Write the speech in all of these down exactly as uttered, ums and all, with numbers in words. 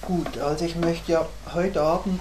Gut, also ich möchte ja heute Abend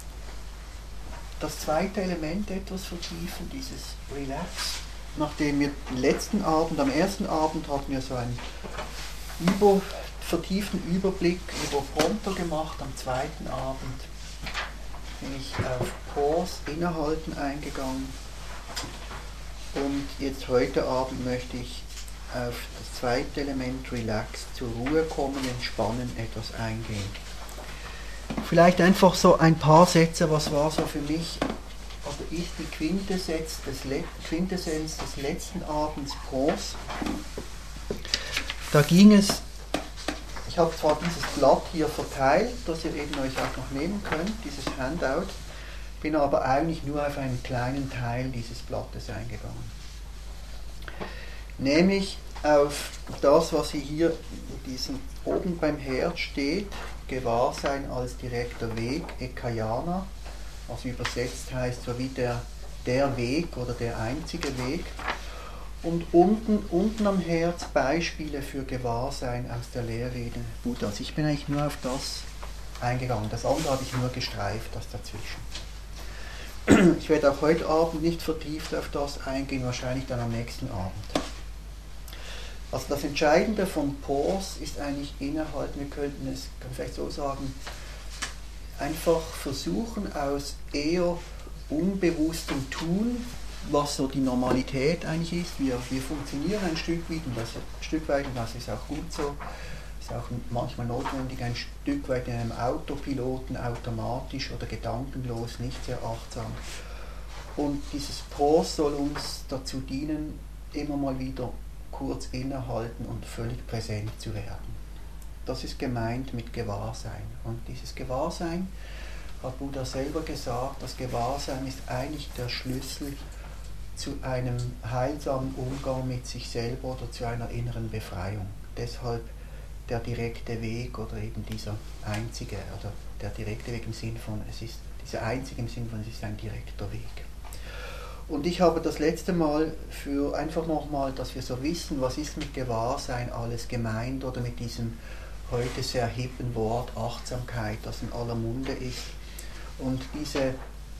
das zweite Element etwas vertiefen, dieses Relax. Nachdem wir den letzten Abend, am ersten Abend hatten wir so einen über, vertieften Überblick über Pronto gemacht, am zweiten Abend bin ich auf Pause, Innehalten eingegangen und jetzt heute Abend möchte ich auf das zweite Element Relax, zur Ruhe kommen, entspannen, etwas eingehen. Vielleicht einfach so ein paar Sätze, was war so für mich, oder ist die Quintessenz des, Le- Quintessenz des letzten Abends Pause. Da ging es, ich habe zwar dieses Blatt hier verteilt, das ihr eben euch auch noch nehmen könnt, dieses Handout, bin aber eigentlich nur auf einen kleinen Teil dieses Blattes eingegangen. Nämlich auf das, was hier in diesem, oben beim Herd steht, Gewahrsein als direkter Weg, Ekayana, was übersetzt heißt, so wie der, der Weg oder der einzige Weg. Und unten, unten am Herz Beispiele für Gewahrsein aus der Lehrrede Buddhas. Ich bin eigentlich nur auf das eingegangen, das andere habe ich nur gestreift, das dazwischen. Ich werde auch heute Abend nicht vertieft auf das eingehen, wahrscheinlich dann am nächsten Abend. Also das Entscheidende von Pause ist eigentlich innehalten, wir könnten es kann vielleicht so sagen, einfach versuchen aus eher unbewusstem Tun, was so die Normalität eigentlich ist. Wir, wir funktionieren ein Stück weit und das, ein Stück weit, und das ist auch gut so, ist auch manchmal notwendig, ein Stück weit in einem Autopiloten, automatisch oder gedankenlos, nicht sehr achtsam. Und dieses Pause soll uns dazu dienen, immer mal wieder kurz innehalten und völlig präsent zu werden. Das ist gemeint mit Gewahrsein. Und dieses Gewahrsein, hat Buddha selber gesagt, das Gewahrsein ist eigentlich der Schlüssel zu einem heilsamen Umgang mit sich selber oder zu einer inneren Befreiung. Deshalb der direkte Weg oder eben dieser einzige, oder der direkte Weg im Sinn von, es ist dieser einzige im Sinn von, es ist ein direkter Weg. Und ich habe das letzte Mal für einfach nochmal, dass wir so wissen, was ist mit Gewahrsein alles gemeint oder mit diesem heute sehr hippen Wort Achtsamkeit, das in aller Munde ist. Und diese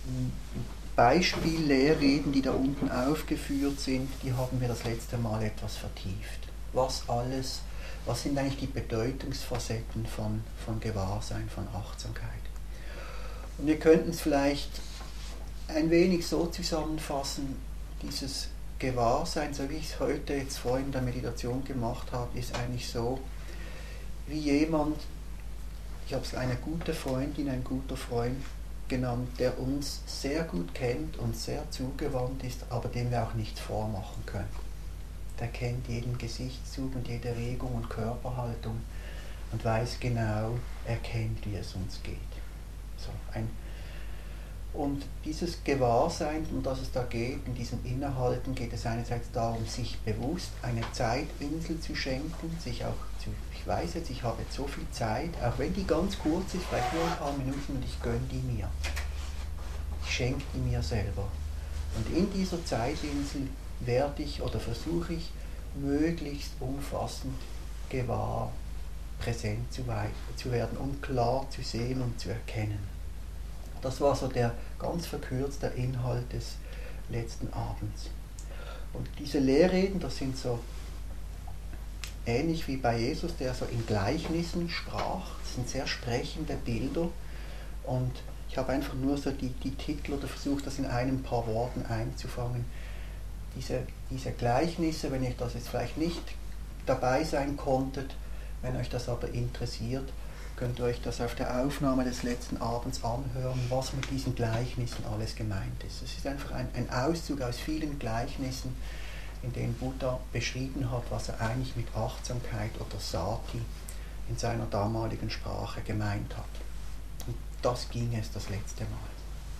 Beispiellehrreden, die da unten aufgeführt sind, die haben wir das letzte Mal etwas vertieft. Was alles, was sind eigentlich die Bedeutungsfacetten von, von Gewahrsein, von Achtsamkeit? Und wir könnten es vielleicht ein wenig so zusammenfassen, dieses Gewahrsein, so wie ich es heute jetzt vorhin in der Meditation gemacht habe, ist eigentlich so, wie jemand, ich habe es eine gute Freundin, ein guter Freund genannt, der uns sehr gut kennt und sehr zugewandt ist, aber dem wir auch nichts vormachen können. Der kennt jeden Gesichtszug und jede Regung und Körperhaltung und weiß genau, er kennt, wie es uns geht. So, ein Und dieses Gewahrsein, um das es da geht, in diesem Innehalten, geht es einerseits darum, sich bewusst eine Zeitinsel zu schenken, sich auch zu, ich weiß jetzt, ich habe jetzt so viel Zeit, auch wenn die ganz kurz ist, vielleicht nur ein paar Minuten, und ich gönne die mir. Ich schenke die mir selber. Und in dieser Zeitinsel werde ich oder versuche ich, möglichst umfassend gewahr, präsent zu, zu werden, um klar zu sehen und zu erkennen. Das war so der ganz verkürzte Inhalt des letzten Abends. Und diese Lehrreden, das sind so ähnlich wie bei Jesus, der so in Gleichnissen sprach. Das sind sehr sprechende Bilder. Und ich habe einfach nur so die, die Titel oder versucht, das in ein paar Worten einzufangen. Diese, diese Gleichnisse, wenn ihr das jetzt vielleicht nicht dabei sein konntet, wenn euch das aber interessiert, könnt ihr euch das auf der Aufnahme des letzten Abends anhören, was mit diesen Gleichnissen alles gemeint ist. Es ist einfach ein, ein Auszug aus vielen Gleichnissen, in denen Buddha beschrieben hat, was er eigentlich mit Achtsamkeit oder Sati in seiner damaligen Sprache gemeint hat. Und das ging es das letzte Mal.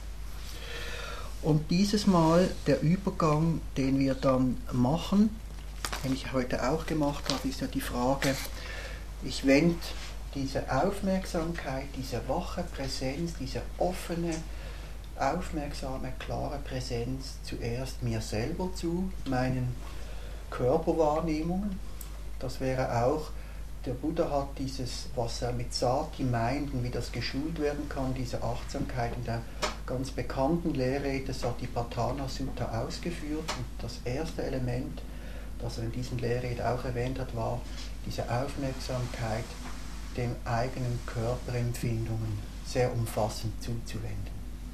Und dieses Mal der Übergang, den wir dann machen, den ich heute auch gemacht habe, ist ja die Frage, ich wende diese Aufmerksamkeit, diese wache Präsenz, diese offene, aufmerksame, klare Präsenz zuerst mir selber zu, meinen Körperwahrnehmungen. Das wäre auch der Buddha hat dieses, was er mit Sati meint und wie das geschult werden kann, diese Achtsamkeit in der ganz bekannten Lehrrede Satipatthana Sutta ausgeführt. Und das erste Element, das er in diesen Lehrrede auch erwähnt hat, war diese Aufmerksamkeit den eigenen Körperempfindungen sehr umfassend zuzuwenden.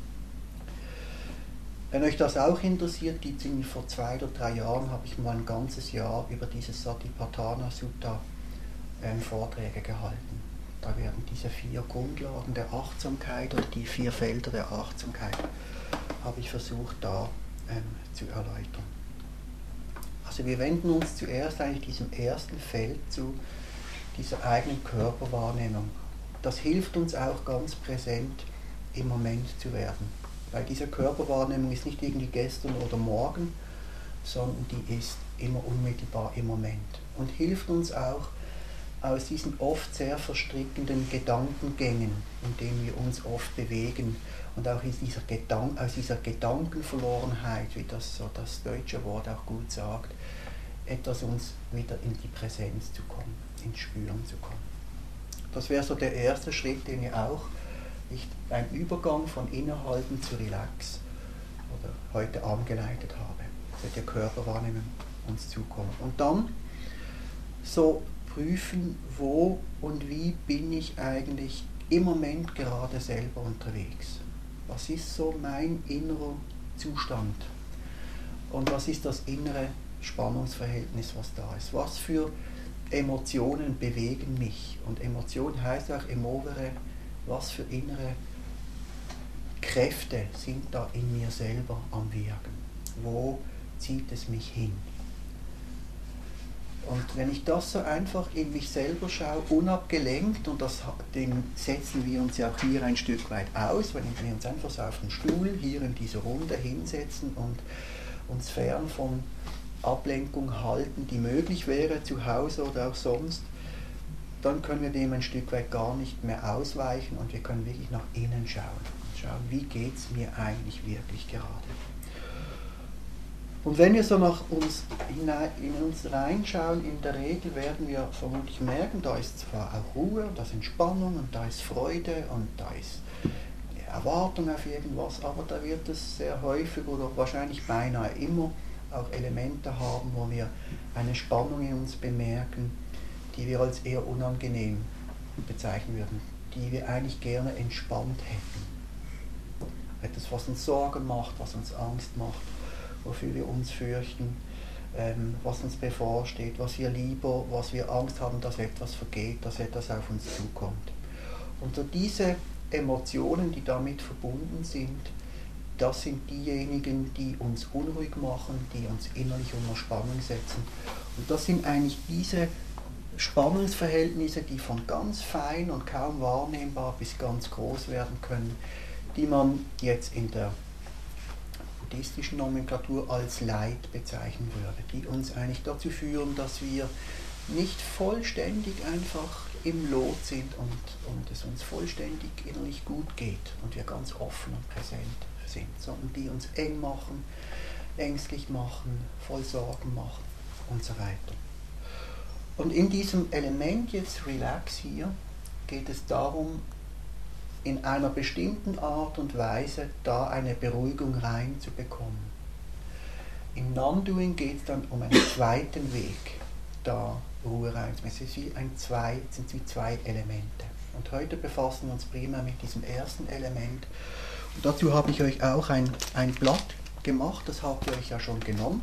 Wenn euch das auch interessiert, gibt es vor zwei oder drei Jahren, habe ich mal ein ganzes Jahr über dieses Satipatthana Sutta ähm, Vorträge gehalten. Da werden diese vier Grundlagen der Achtsamkeit oder die vier Felder der Achtsamkeit, habe ich versucht da ähm, zu erläutern. Also wir wenden uns zuerst eigentlich diesem ersten Feld zu, dieser eigenen Körperwahrnehmung. Das hilft uns auch ganz präsent im Moment zu werden. Weil diese Körperwahrnehmung ist nicht irgendwie gestern oder morgen, sondern die ist immer unmittelbar im Moment. Und hilft uns auch aus diesen oft sehr verstrickenden Gedankengängen, in denen wir uns oft bewegen, und auch aus dieser, Gedan- aus dieser Gedankenverlorenheit, wie das so das deutsche Wort auch gut sagt, etwas uns wieder in die Präsenz zu kommen, ins Spüren zu kommen. Das wäre so der erste Schritt, den ihr auch nicht ein Übergang von Innehalten zu Relax oder heute angeleitet habe. Wird der Körperwahrnehmung uns zukommen. Und dann so prüfen, wo und wie bin ich eigentlich im Moment gerade selber unterwegs. Was ist so mein innerer Zustand? Und was ist das innere Spannungsverhältnis, was da ist? Was für Emotionen bewegen mich? Und Emotion heißt auch emovere. Was für innere Kräfte sind da in mir selber am Wirken? Wo zieht es mich hin? Und wenn ich das so einfach in mich selber schaue, unabgelenkt, und das den setzen wir uns ja auch hier ein Stück weit aus, wenn wir uns einfach so auf den Stuhl hier in dieser Runde hinsetzen und uns fern von Ablenkung halten, die möglich wäre, zu Hause oder auch sonst, dann können wir dem ein Stück weit gar nicht mehr ausweichen und wir können wirklich nach innen schauen. Schauen, wie geht es mir eigentlich wirklich gerade. Und wenn wir so nach uns hinein, in uns reinschauen, in der Regel werden wir vermutlich merken, da ist zwar auch Ruhe, da ist Entspannung und da ist Freude und da ist Erwartung auf irgendwas, aber da wird es sehr häufig oder wahrscheinlich beinahe immer auch Elemente haben, wo wir eine Spannung in uns bemerken, die wir als eher unangenehm bezeichnen würden, die wir eigentlich gerne entspannt hätten. Etwas, was uns Sorgen macht, was uns Angst macht, wofür wir uns fürchten, ähm, was uns bevorsteht, was wir lieber, was wir Angst haben, dass etwas vergeht, dass etwas auf uns zukommt. Und so diese Emotionen, die damit verbunden sind, das sind diejenigen, die uns unruhig machen, die uns innerlich unter Spannung setzen. Und das sind eigentlich diese Spannungsverhältnisse, die von ganz fein und kaum wahrnehmbar bis ganz groß werden können, die man jetzt in der buddhistischen Nomenklatur als Leid bezeichnen würde, die uns eigentlich dazu führen, dass wir nicht vollständig einfach im Lot sind und, und es uns vollständig innerlich gut geht und wir ganz offen und präsent sind, sondern die uns eng machen, ängstlich machen, voll Sorgen machen und so weiter. Und in diesem Element jetzt Relax hier geht es darum, in einer bestimmten Art und Weise da eine Beruhigung reinzubekommen. Im Non-Doing geht es dann um einen zweiten Weg, da Ruhe reinzubekommen. Es ist wie ein zwei, sind wie zwei Elemente. Und heute befassen wir uns primär mit diesem ersten Element. Und dazu habe ich euch auch ein, ein Blatt gemacht, das habt ihr euch ja schon genommen.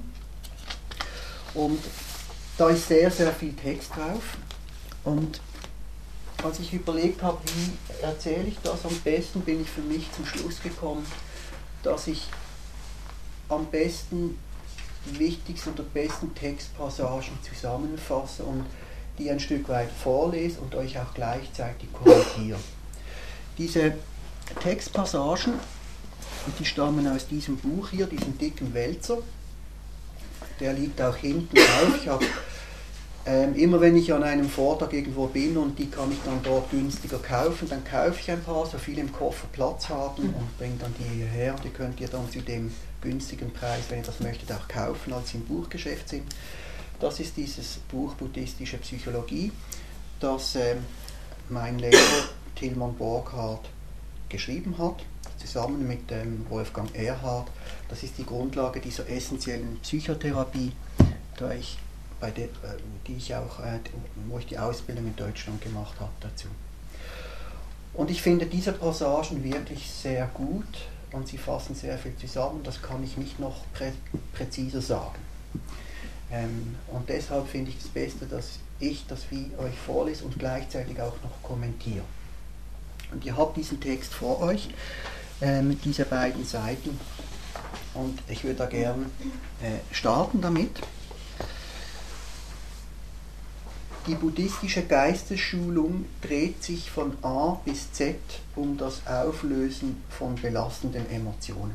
Und da ist sehr, sehr viel Text drauf. Und als ich überlegt habe, wie erzähle ich das am besten, bin ich für mich zum Schluss gekommen, dass ich am besten die wichtigsten oder besten Textpassagen zusammenfasse und die ein Stück weit vorlese und euch auch gleichzeitig kommentiere. Diese Textpassagen, die stammen aus diesem Buch hier, diesem dicken Wälzer. Der liegt auch hinten auf. Ich habe ähm, immer wenn ich an einem Vortrag irgendwo bin und die kann ich dann dort günstiger kaufen, dann kaufe ich ein paar, so viel im Koffer Platz haben und bringe dann die hierher. Die könnt ihr dann zu dem günstigen Preis, wenn ihr das möchtet, auch kaufen, als sie im Buchgeschäft sind. Das ist dieses Buch Buddhistische Psychologie. das äh, mein Lehrer Tilman Borghardt geschrieben hat, zusammen mit ähm, Wolfgang Erhard. Das ist die Grundlage dieser essentiellen Psychotherapie, da ich bei der, äh, die ich auch, äh, wo ich die Ausbildung in Deutschland gemacht habe dazu. Und ich finde diese Passagen wirklich sehr gut und sie fassen sehr viel zusammen, das kann ich nicht noch prä präziser sagen. Ähm, und deshalb finde ich das Beste, dass ich das wie euch vorlese und gleichzeitig auch noch kommentiere. Und ihr habt diesen Text vor euch, äh, mit diesen beiden Seiten, und ich würde da gerne äh, starten damit. Die buddhistische Geistesschulung dreht sich von A bis Z um das Auflösen von belastenden Emotionen.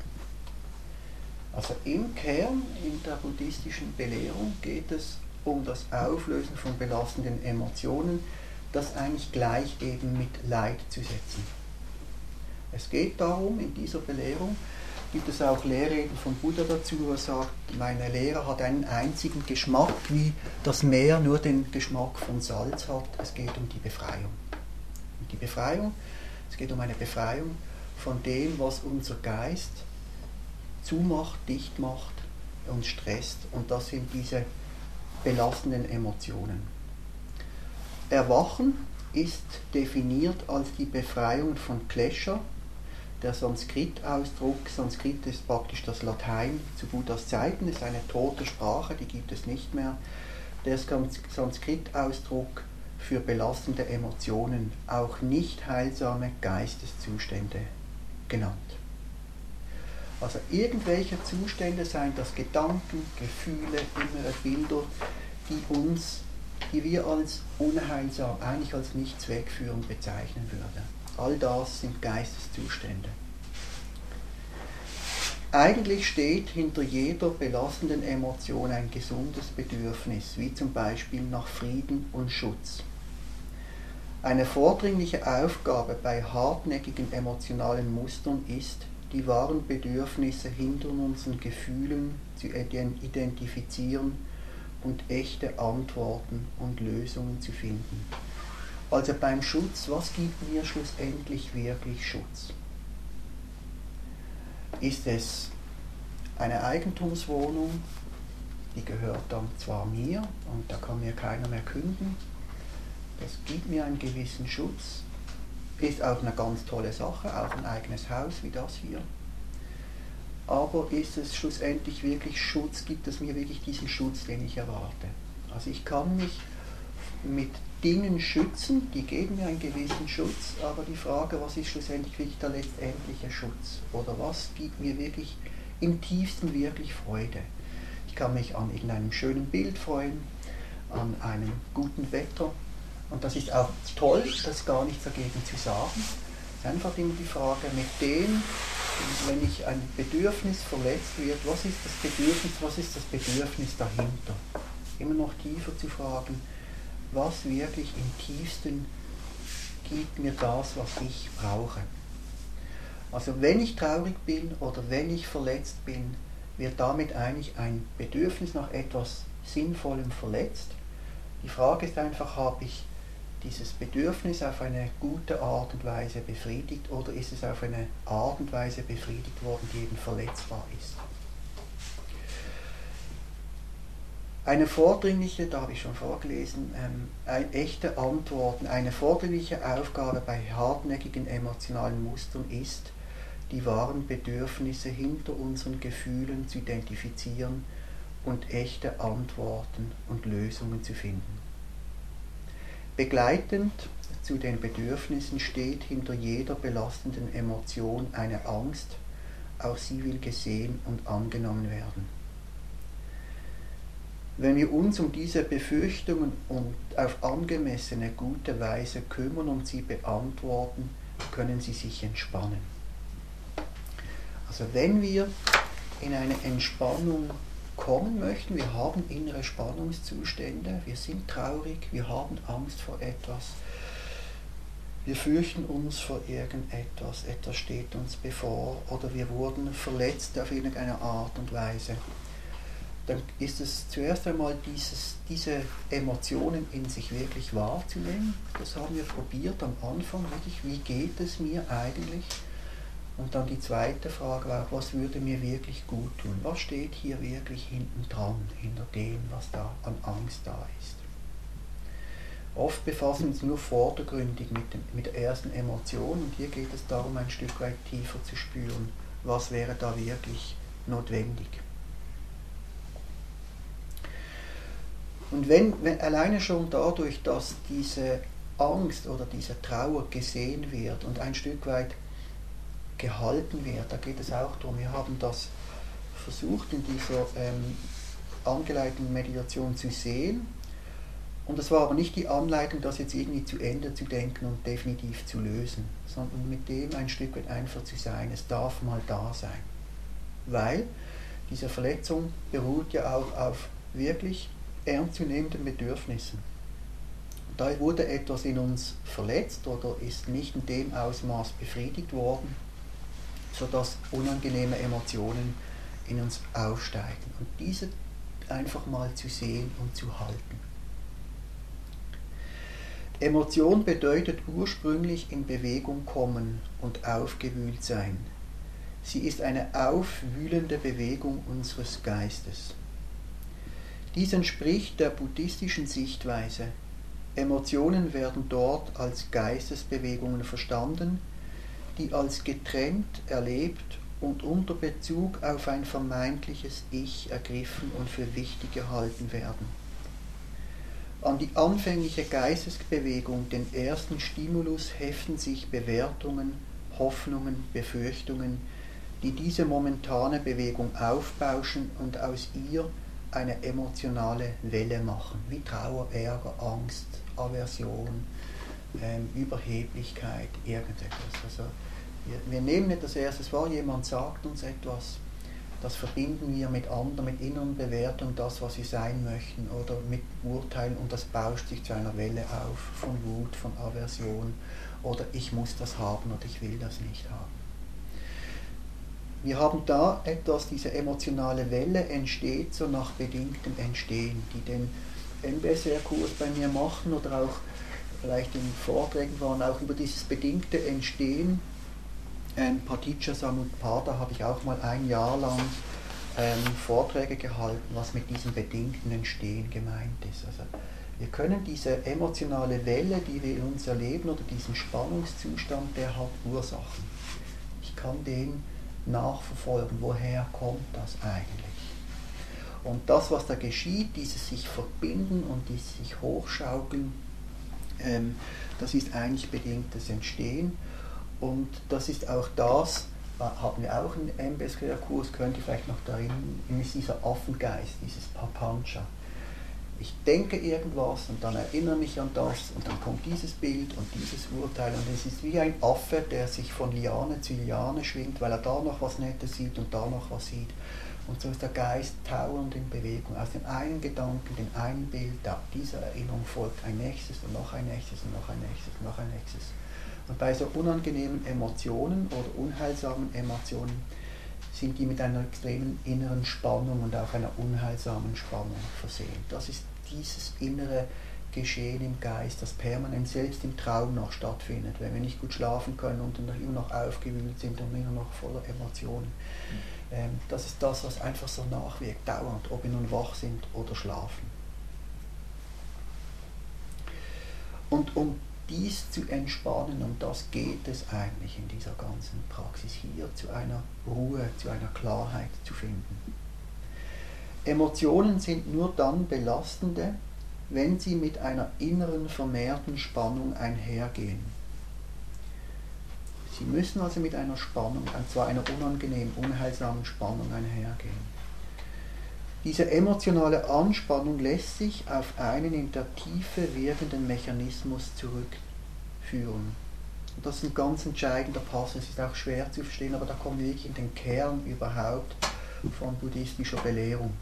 Also im Kern, in der buddhistischen Belehrung, geht es um das Auflösen von belastenden Emotionen, das eigentlich gleich eben mit Leid zu setzen. Es geht darum, in dieser Belehrung, gibt es auch Lehrreden von Buddha dazu, wo er sagt, meine Lehre hat einen einzigen Geschmack, wie das Meer nur den Geschmack von Salz hat. Es geht um die Befreiung. Und die Befreiung, es geht um eine Befreiung von dem, was unser Geist zumacht, dicht macht und stresst. Und das sind diese belastenden Emotionen. Erwachen ist definiert als die Befreiung von Klesha. Der Sanskrit-Ausdruck, Sanskrit ist praktisch das Latein zu Buddhas Zeiten, ist eine tote Sprache, die gibt es nicht mehr. Der Sanskrit-Ausdruck für belastende Emotionen, auch nicht heilsame Geisteszustände genannt. Also irgendwelche Zustände, seien das Gedanken, Gefühle, innere Bilder, die uns, die wir als unheilsam, eigentlich als nicht zweckführend bezeichnen würden. All das sind Geisteszustände. Eigentlich steht hinter jeder belastenden Emotion ein gesundes Bedürfnis, wie zum Beispiel nach Frieden und Schutz. Eine vordringliche Aufgabe bei hartnäckigen emotionalen Mustern ist, die wahren Bedürfnisse hinter unseren Gefühlen zu identifizieren und echte Antworten und Lösungen zu finden. Also beim Schutz, was gibt mir schlussendlich wirklich Schutz? Ist es eine Eigentumswohnung, die gehört dann zwar mir und da kann mir keiner mehr kündigen, das gibt mir einen gewissen Schutz, ist auch eine ganz tolle Sache, auch ein eigenes Haus wie das hier. Aber ist es schlussendlich wirklich Schutz, gibt es mir wirklich diesen Schutz, den ich erwarte? Also ich kann mich mit Dingen schützen, die geben mir einen gewissen Schutz, aber die Frage, was ist schlussendlich wirklich der letztendliche Schutz? Oder was gibt mir wirklich im tiefsten wirklich Freude? Ich kann mich an irgendeinem schönen Bild freuen, an einem guten Wetter, und das ist auch toll, das ist gar nichts dagegen zu sagen. Es ist einfach immer die Frage, mit dem, wenn ich ein Bedürfnis verletzt wird, was ist das Bedürfnis, was ist das Bedürfnis dahinter? Immer noch tiefer zu fragen, was wirklich im tiefsten gibt mir das, was ich brauche. Also wenn ich traurig bin oder wenn ich verletzt bin, wird damit eigentlich ein Bedürfnis nach etwas Sinnvollem verletzt. Die Frage ist einfach, habe ich dieses Bedürfnis auf eine gute Art und Weise befriedigt oder ist es auf eine Art und Weise befriedigt worden, die eben verletzbar ist. Eine vordringliche, da habe ich schon vorgelesen, ähm, ein, echte Antworten, eine vordringliche Aufgabe bei hartnäckigen emotionalen Mustern ist, die wahren Bedürfnisse hinter unseren Gefühlen zu identifizieren und echte Antworten und Lösungen zu finden. Begleitend zu den Bedürfnissen steht hinter jeder belastenden Emotion eine Angst, auch sie will gesehen und angenommen werden. Wenn wir uns um diese Befürchtungen und auf angemessene, gute Weise kümmern und sie beantworten, können sie sich entspannen. Also wenn wir in eine Entspannung kommen möchten, wir haben innere Spannungszustände, wir sind traurig, wir haben Angst vor etwas, wir fürchten uns vor irgendetwas, etwas steht uns bevor oder wir wurden verletzt auf irgendeine Art und Weise, dann ist es zuerst einmal dieses, diese Emotionen in sich wirklich wahrzunehmen. Das haben wir probiert am Anfang, wirklich, wie geht es mir eigentlich? Und dann die zweite Frage war, was würde mir wirklich gut tun? Was steht hier wirklich hinten dran, hinter dem, was da an Angst da ist? Oft befassen wir uns nur vordergründig mit, dem, mit der ersten Emotion und hier geht es darum, ein Stück weit tiefer zu spüren, was wäre da wirklich notwendig. Und wenn, wenn alleine schon dadurch, dass diese Angst oder diese Trauer gesehen wird und ein Stück weit gehalten wird, da geht es auch darum, wir haben das versucht in dieser ähm, angeleiteten Meditation zu sehen, und es war aber nicht die Anleitung, das jetzt irgendwie zu Ende zu denken und definitiv zu lösen, sondern mit dem ein Stück weit einfach zu sein, es darf mal da sein. Weil diese Verletzung beruht ja auch auf wirklich ernstzunehmenden Bedürfnissen. Da wurde etwas in uns verletzt oder ist nicht in dem Ausmaß befriedigt worden, sodass unangenehme Emotionen in uns aufsteigen. Und diese einfach mal zu sehen und zu halten. Emotion bedeutet ursprünglich in Bewegung kommen und aufgewühlt sein. Sie ist eine aufwühlende Bewegung unseres Geistes. Dies entspricht der buddhistischen Sichtweise. Emotionen werden dort als Geistesbewegungen verstanden, die als getrennt erlebt und unter Bezug auf ein vermeintliches Ich ergriffen und für wichtig gehalten werden. An die anfängliche Geistesbewegung, den ersten Stimulus, heften sich Bewertungen, Hoffnungen, Befürchtungen, die diese momentane Bewegung aufbauschen und aus ihr eine emotionale Welle machen, wie Trauer, Ärger, Angst, Aversion, ähm, Überheblichkeit, irgendetwas. Also wir, wir nehmen etwas Erstes wahr, jemand sagt uns etwas, das verbinden wir mit anderen, mit inneren Bewertungen, das, was wir sein möchten, oder mit Urteilen, und das bauscht sich zu einer Welle auf, von Wut, von Aversion, oder ich muss das haben oder ich will das nicht haben. Wir haben da etwas, diese emotionale Welle entsteht so nach bedingtem Entstehen, die den M B S R-Kurs bei mir machen oder auch vielleicht in Vorträgen waren, auch über dieses bedingte Entstehen. Ähm, Paticca Samutpada habe ich auch mal ein Jahr lang ähm, Vorträge gehalten, was mit diesem bedingten Entstehen gemeint ist. Also wir können diese emotionale Welle, die wir in uns erleben, oder diesen Spannungszustand, der hat Ursachen. Ich kann den nachverfolgen, woher kommt das eigentlich? Und das, was da geschieht, dieses sich verbinden und dieses sich hochschaukeln, ähm, das ist eigentlich bedingtes Entstehen. Und das ist auch das, haben wir auch einen M B S R-Kurs, könnt ihr vielleicht noch darin, ist dieser Affengeist, dieses Papancha. Ich denke irgendwas und dann erinnere mich an das und dann kommt dieses Bild und dieses Urteil, und es ist wie ein Affe, der sich von Liane zu Liane schwingt, weil er da noch was Nettes sieht und da noch was sieht. Und so ist der Geist dauernd in Bewegung. Aus dem einen Gedanken, dem einen Bild, da dieser Erinnerung folgt ein nächstes und noch ein nächstes und noch ein nächstes und noch ein nächstes. Und bei so unangenehmen Emotionen oder unheilsamen Emotionen sind die mit einer extremen inneren Spannung und auch einer unheilsamen Spannung versehen. Das ist dieses innere Geschehen im Geist, das permanent selbst im Traum noch stattfindet, wenn wir nicht gut schlafen können und dann immer noch aufgewühlt sind und immer noch voller Emotionen. Ähm, das ist das, was einfach so nachwirkt, dauernd, ob wir nun wach sind oder schlafen. Und um dies zu entspannen, um das geht es eigentlich in dieser ganzen Praxis, hier zu einer Ruhe, zu einer Klarheit zu finden. Emotionen sind nur dann belastende, wenn sie mit einer inneren vermehrten Spannung einhergehen. Sie müssen also mit einer Spannung, und zwar einer unangenehmen, unheilsamen Spannung einhergehen. Diese emotionale Anspannung lässt sich auf einen in der Tiefe wirkenden Mechanismus zurückführen. Und das ist ein ganz entscheidender Pass, es ist auch schwer zu verstehen, aber da kommen wir wirklich in den Kern überhaupt von buddhistischer Belehrung.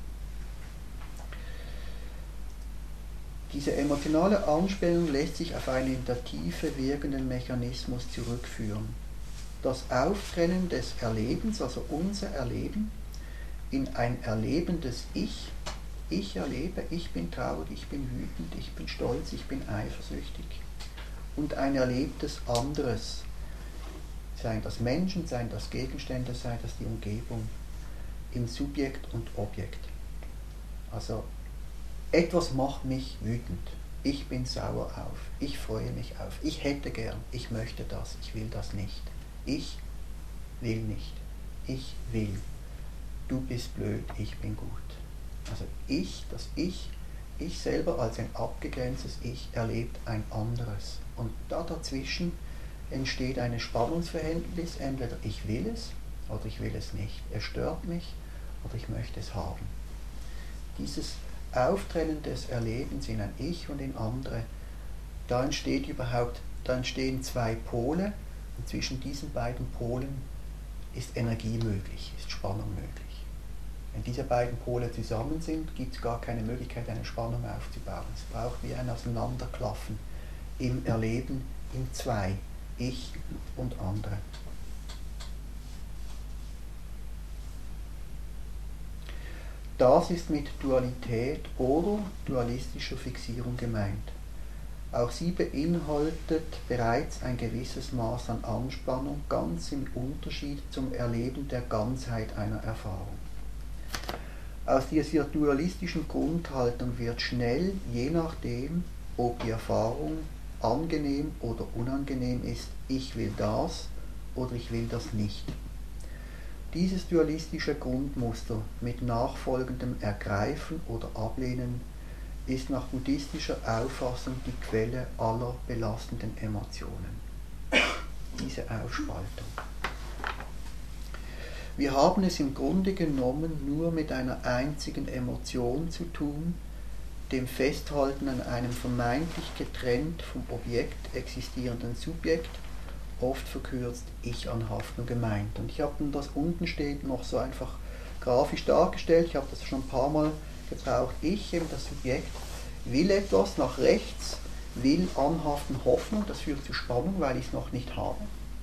Diese emotionale Anspannung lässt sich auf einen in der Tiefe wirkenden Mechanismus zurückführen. Das Auftrennen des Erlebens, also unser Erleben, in ein erlebendes Ich. Ich erlebe, ich bin traurig, ich bin wütend, ich bin stolz, ich bin eifersüchtig. Und ein erlebtes anderes. Seien das Menschen, seien das Gegenstände, sei das die Umgebung. In Subjekt und Objekt. Also etwas macht mich wütend. Ich bin sauer auf. Ich freue mich auf. Ich hätte gern. Ich möchte das. Ich will das nicht. Ich will nicht. Ich will. Du bist blöd. Ich bin gut. Also ich, das Ich, ich selber als ein abgegrenztes Ich erlebt ein anderes. Und da dazwischen entsteht ein Spannungsverhältnis. Entweder ich will es oder ich will es nicht. Es stört mich oder ich möchte es haben. Dieses Auftrennen des Erlebens in ein Ich und in andere, da entsteht überhaupt, da entstehen zwei Pole und zwischen diesen beiden Polen ist Energie möglich, ist Spannung möglich. Wenn diese beiden Pole zusammen sind, gibt es gar keine Möglichkeit, eine Spannung aufzubauen. Es braucht wie ein Auseinanderklaffen im Erleben in zwei, Ich und andere. Das ist mit Dualität oder dualistischer Fixierung gemeint. Auch sie beinhaltet bereits ein gewisses Maß an Anspannung, ganz im Unterschied zum Erleben der Ganzheit einer Erfahrung. Aus dieser dualistischen Grundhaltung wird schnell, je nachdem, ob die Erfahrung angenehm oder unangenehm ist, ich will das oder ich will das nicht. Dieses dualistische Grundmuster mit nachfolgendem Ergreifen oder Ablehnen ist nach buddhistischer Auffassung die Quelle aller belastenden Emotionen. Diese Aufspaltung. Wir haben es im Grunde genommen nur mit einer einzigen Emotion zu tun, dem Festhalten an einem vermeintlich getrennt vom Objekt existierenden Subjekt, oft verkürzt Ich-Anhaftung gemeint. Und ich habe dann das unten steht noch so einfach grafisch dargestellt, ich habe das schon ein paar Mal gebraucht. Ich, eben das Subjekt, will etwas nach rechts, will anhaften Hoffnung, das führt zu Spannung, weil ich es noch nicht habe.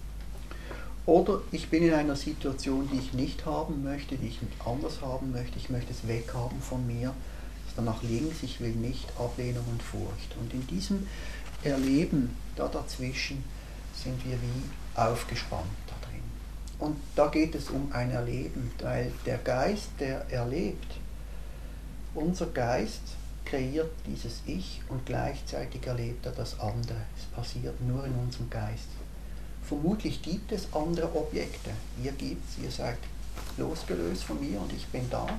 Oder ich bin in einer Situation, die ich nicht haben möchte, die ich anders haben möchte, ich möchte es weghaben von mir, das ist dann nach links, ich will nicht, Ablehnung und Furcht. Und in diesem Erleben, da dazwischen, sind wir wie aufgespannt da drin. Und da geht es um ein Erleben, weil der Geist, der erlebt, unser Geist kreiert dieses Ich und gleichzeitig erlebt er das andere. Es passiert nur in unserem Geist. Vermutlich gibt es andere Objekte. Ihr gibt's, ihr seid losgelöst von mir und ich bin da.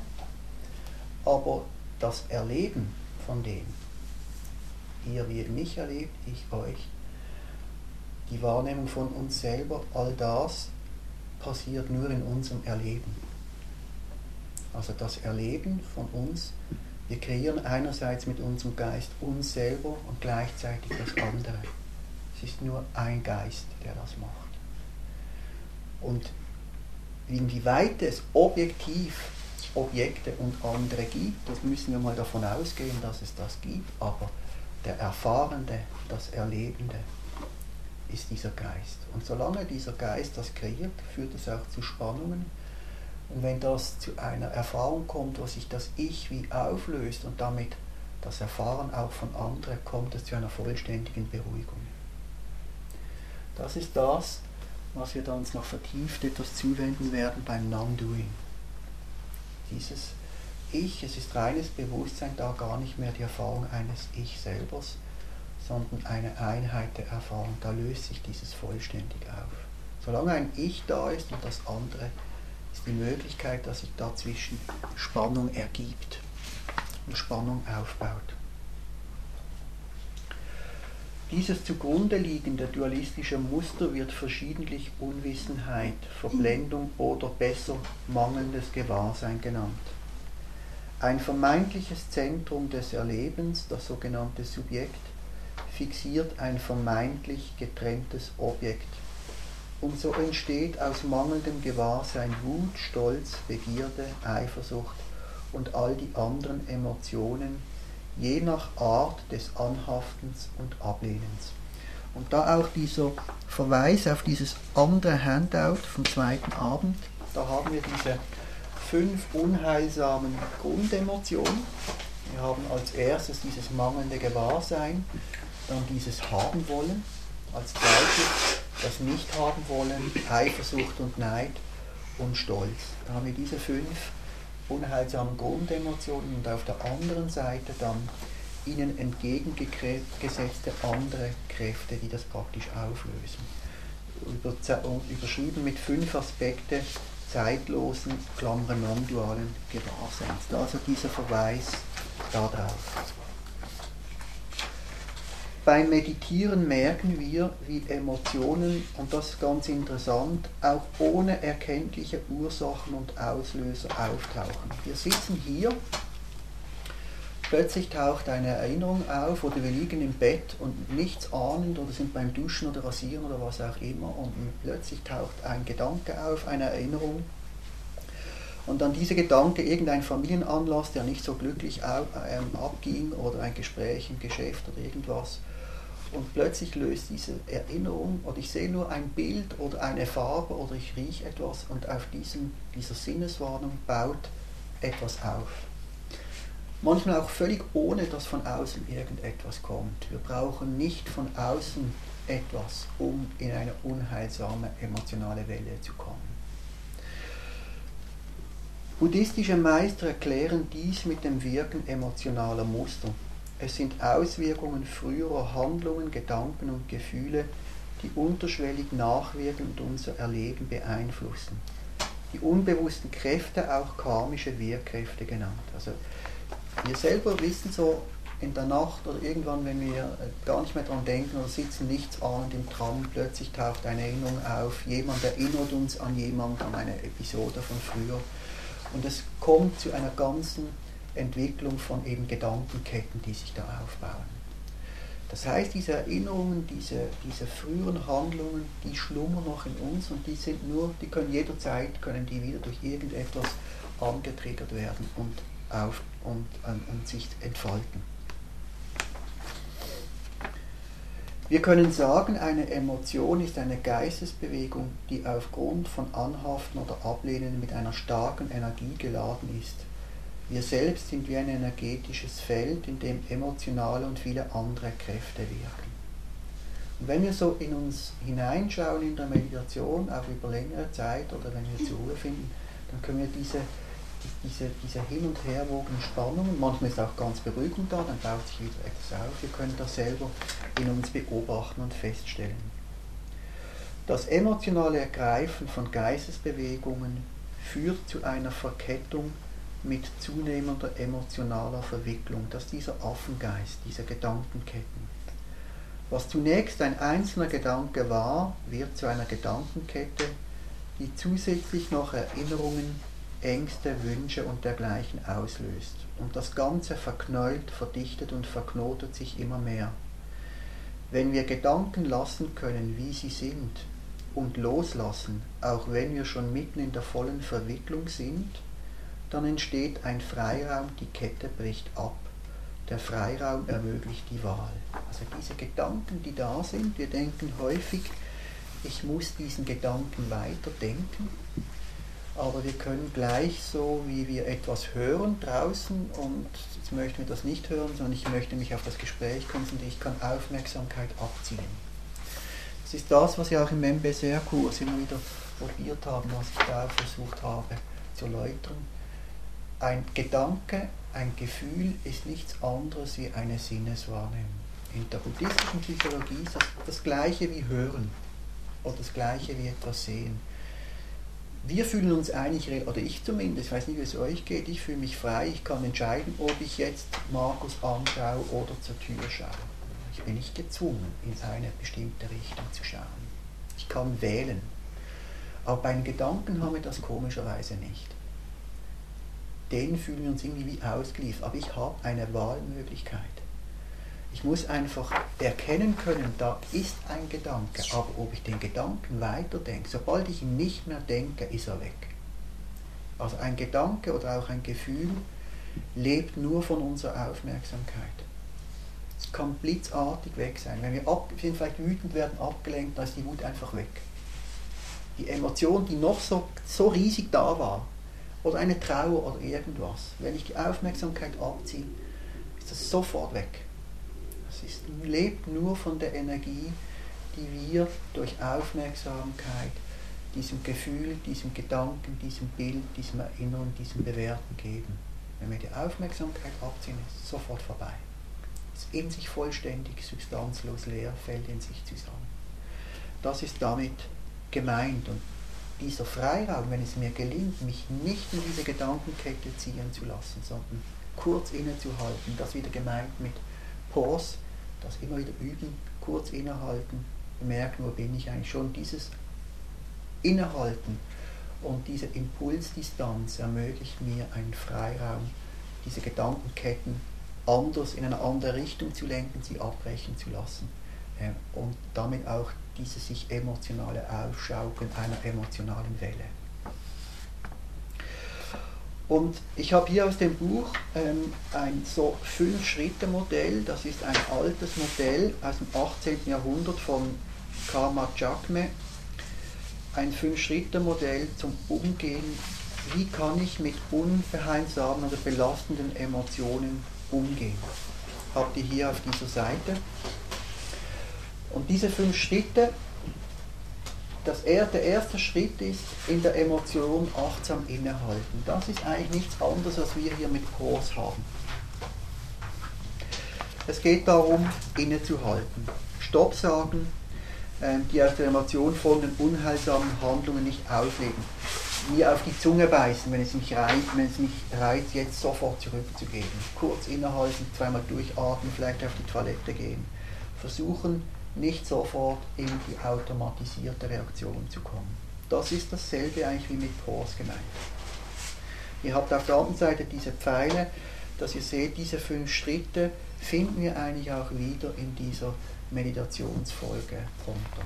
Aber das Erleben von dem, ihr wie ihr mich erlebt, ich euch, die Wahrnehmung von uns selber, all das passiert nur in unserem Erleben. Also das Erleben von uns, wir kreieren einerseits mit unserem Geist uns selber und gleichzeitig das andere. Es ist nur ein Geist, der das macht. Und inwieweit es objektiv Objekte und andere gibt, das müssen wir mal davon ausgehen, dass es das gibt, aber der Erfahrende, das Erlebende, ist dieser Geist. Und solange dieser Geist das kreiert, führt es auch zu Spannungen. Und wenn das zu einer Erfahrung kommt, wo sich das Ich wie auflöst und damit das Erfahren auch von anderen, kommt es zu einer vollständigen Beruhigung. Das ist das, was wir da uns noch vertieft etwas zuwenden werden beim Non-Doing. Dieses Ich, es ist reines Bewusstsein, da gar nicht mehr die Erfahrung eines Ich selbst, sondern eine Einheit der Erfahrung. Da löst sich dieses vollständig auf. Solange ein Ich da ist und das andere, ist die Möglichkeit, dass sich dazwischen Spannung ergibt und Spannung aufbaut. Dieses zugrunde liegende dualistische Muster wird verschiedentlich Unwissenheit, Verblendung oder besser mangelndes Gewahrsein genannt. Ein vermeintliches Zentrum des Erlebens, das sogenannte Subjekt, fixiert ein vermeintlich getrenntes Objekt. Und so entsteht aus mangelndem Gewahrsein Wut, Stolz, Begierde, Eifersucht und all die anderen Emotionen, je nach Art des Anhaftens und Ablehnens. Und da auch dieser Verweis auf dieses andere Handout vom zweiten Abend, da haben wir diese fünf unheilsamen Grundemotionen. Wir haben als erstes dieses mangelnde Gewahrsein, dann dieses Haben wollen, als zweites das Nicht-Haben wollen, Eifersucht und Neid und Stolz. Da haben wir diese fünf unheilsamen Grundemotionen und auf der anderen Seite dann ihnen entgegengesetzte andere Kräfte, die das praktisch auflösen. Über, überschrieben mit fünf Aspekte zeitlosen, Klammern non-dualen Gewahrseins. Also dieser Verweis darauf. Beim Meditieren merken wir, wie Emotionen, und das ist ganz interessant, auch ohne erkenntliche Ursachen und Auslöser auftauchen. Wir sitzen hier, plötzlich taucht eine Erinnerung auf oder wir liegen im Bett und nichts ahnend oder sind beim Duschen oder Rasieren oder was auch immer und plötzlich taucht ein Gedanke auf, eine Erinnerung und dann dieser Gedanke, irgendein Familienanlass, der nicht so glücklich abging oder ein Gespräch im Geschäft oder irgendwas. Und plötzlich löst diese Erinnerung, oder ich sehe nur ein Bild oder eine Farbe oder ich rieche etwas und auf diesem, dieser Sinneswahrnehmung baut etwas auf. Manchmal auch völlig ohne, dass von außen irgendetwas kommt. Wir brauchen nicht von außen etwas, um in eine unheilsame emotionale Welle zu kommen. Buddhistische Meister erklären dies mit dem Wirken emotionaler Muster. Es sind Auswirkungen früherer Handlungen, Gedanken und Gefühle, die unterschwellig nachwirken und unser Erleben beeinflussen. Die unbewussten Kräfte, auch karmische Wirkkräfte genannt. Also wir selber wissen so in der Nacht oder irgendwann, wenn wir gar nicht mehr dran denken oder sitzen nichts ahnend im Tram, plötzlich taucht eine Erinnerung auf, jemand erinnert uns an jemanden, an eine Episode von früher. Und es kommt zu einer ganzen Entwicklung von eben Gedankenketten, die sich da aufbauen. Das heißt, diese Erinnerungen, diese, diese früheren Handlungen, die schlummern noch in uns und die sind nur, die können jederzeit, können die wieder durch irgendetwas angetriggert werden und, auf, und, und, und sich entfalten. Wir können sagen, eine Emotion ist eine Geistesbewegung, die aufgrund von Anhaften oder Ablehnen mit einer starken Energie geladen ist. Wir selbst sind wie ein energetisches Feld, in dem emotionale und viele andere Kräfte wirken. Und wenn wir so in uns hineinschauen in der Meditation, auch über längere Zeit oder wenn wir zur Ruhe finden, dann können wir diese, diese, diese hin und her wogenden Spannungen, manchmal ist auch ganz Beruhigung da, dann baut sich wieder etwas auf, wir können das selber in uns beobachten und feststellen. Das emotionale Ergreifen von Geistesbewegungen führt zu einer Verkettung mit zunehmender emotionaler Verwicklung. Das ist dieser Affengeist, diese Gedankenketten. Was zunächst ein einzelner Gedanke war, wird zu einer Gedankenkette, die zusätzlich noch Erinnerungen, Ängste, Wünsche und dergleichen auslöst. Und das Ganze verknäult, verdichtet und verknotet sich immer mehr. Wenn wir Gedanken lassen können, wie sie sind, und loslassen, auch wenn wir schon mitten in der vollen Verwicklung sind, dann entsteht ein Freiraum, die Kette bricht ab. Der Freiraum ermöglicht die Wahl. Also diese Gedanken, die da sind, wir denken häufig, ich muss diesen Gedanken weiterdenken, aber wir können gleich so, wie wir etwas hören draußen und jetzt möchten wir das nicht hören, sondern ich möchte mich auf das Gespräch konzentrieren, ich kann Aufmerksamkeit abziehen. Das ist das, was ich auch im M B S R-Kurs immer wieder probiert habe, was ich da auch versucht habe zu erläutern. Ein Gedanke, ein Gefühl ist nichts anderes wie eine Sinneswahrnehmung. In der buddhistischen Psychologie ist das das Gleiche wie Hören oder das Gleiche wie etwas Sehen. Wir fühlen uns eigentlich, oder ich zumindest, ich weiß nicht, wie es euch geht, ich fühle mich frei, ich kann entscheiden, ob ich jetzt Markus anschaue oder zur Tür schaue. Ich bin nicht gezwungen, in eine bestimmte Richtung zu schauen. Ich kann wählen. Aber bei den Gedanken haben wir das komischerweise nicht. Denen fühlen wir uns irgendwie wie ausgeliefert, aber ich habe eine Wahlmöglichkeit. Ich muss einfach erkennen können, da ist ein Gedanke, aber ob ich den Gedanken weiterdenke, sobald ich ihn nicht mehr denke, ist er weg. Also ein Gedanke oder auch ein Gefühl lebt nur von unserer Aufmerksamkeit. Es kann blitzartig weg sein. Wenn wir ab, sind vielleicht wütend werden, abgelenkt, dann ist die Wut einfach weg. Die Emotion, die noch so, so riesig da war, oder eine Trauer oder irgendwas. Wenn ich die Aufmerksamkeit abziehe, ist das sofort weg. Es ist, lebt nur von der Energie, die wir durch Aufmerksamkeit diesem Gefühl, diesem Gedanken, diesem Bild, diesem Erinnern, diesem Bewerten geben. Wenn wir die Aufmerksamkeit abziehen, ist es sofort vorbei. Es ist in sich vollständig, substanzlos, leer, fällt in sich zusammen. Das ist damit gemeint. Und dieser Freiraum, wenn es mir gelingt, mich nicht in diese Gedankenkette ziehen zu lassen, sondern kurz innezuhalten, das wieder gemeint mit Pause, das immer wieder üben, kurz innehalten, bemerken, wo bin ich eigentlich schon, dieses Innehalten und diese Impulsdistanz ermöglicht mir einen Freiraum, diese Gedankenketten anders in eine andere Richtung zu lenken, sie abbrechen zu lassen äh, und damit auch dieses sich emotionale Aufschaukeln einer emotionalen Welle. Und ich habe hier aus dem Buch ähm, ein so Fünf-Schritte-Modell, das ist ein altes Modell aus dem achtzehnten Jahrhundert von Karma Chakme, ein Fünf-Schritte-Modell zum Umgehen, wie kann ich mit unverheimsamen oder belastenden Emotionen umgehen. Habt ihr hier auf dieser Seite. Und diese fünf Schritte, das er, der erste Schritt ist, in der Emotion achtsam innehalten. Das ist eigentlich nichts anderes, als wir hier mit Pause haben. Es geht darum, innezuhalten. Stopp sagen, die aus der Emotion folgenden unheilsamen Handlungen nicht ausleben. Mir auf die Zunge beißen, wenn es mich reizt, wenn es mich reizt, jetzt sofort zurückzugeben. Kurz innehalten, zweimal durchatmen, vielleicht auf die Toilette gehen. Versuchen, nicht sofort in die automatisierte Reaktion zu kommen. Das ist dasselbe eigentlich wie mit Pause gemeint. Ihr habt auf der anderen Seite diese Pfeile, dass ihr seht, diese fünf Schritte finden wir eigentlich auch wieder in dieser Meditationsfolge runter.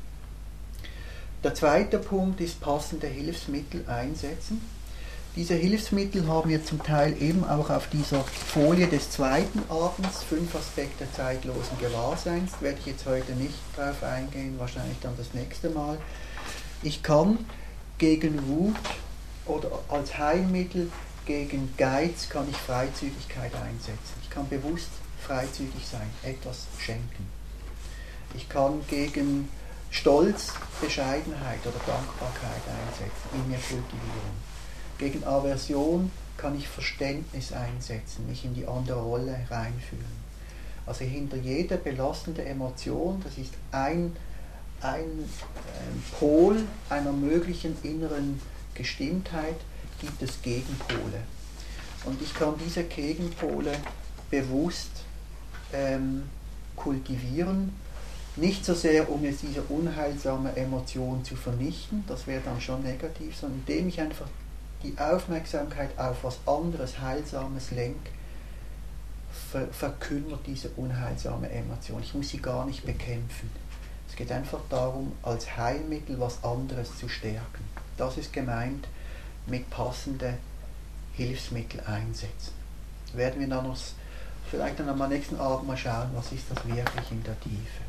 Der zweite Punkt ist passende Hilfsmittel einsetzen. Diese Hilfsmittel haben wir zum Teil eben auch auf dieser Folie des zweiten Abends, fünf Aspekte zeitlosen Gewahrseins, da werde ich jetzt heute nicht drauf eingehen, wahrscheinlich dann das nächste Mal. Ich kann gegen Wut oder als Heilmittel gegen Geiz kann ich Freizügigkeit einsetzen. Ich kann bewusst freizügig sein, etwas schenken. Ich kann gegen Stolz, Bescheidenheit oder Dankbarkeit einsetzen, in mir kultivieren. Gegen Aversion kann ich Verständnis einsetzen, mich in die andere Rolle reinfühlen. Also hinter jeder belastenden Emotion, das ist ein, ein, ein Pol einer möglichen inneren Gestimmtheit, gibt es Gegenpole. Und ich kann diese Gegenpole bewusst ähm, kultivieren, nicht so sehr, um jetzt diese unheilsame Emotion zu vernichten, das wäre dann schon negativ, sondern indem ich einfach die Aufmerksamkeit auf was anderes, Heilsames lenke, ver verkümmert diese unheilsame Emotion. Ich muss sie gar nicht bekämpfen. Es geht einfach darum, als Heilmittel was anderes zu stärken. Das ist gemeint mit passenden Hilfsmittel einsetzen. Werden wir dann noch vielleicht dann am nächsten Abend mal schauen, was ist das wirklich in der Tiefe.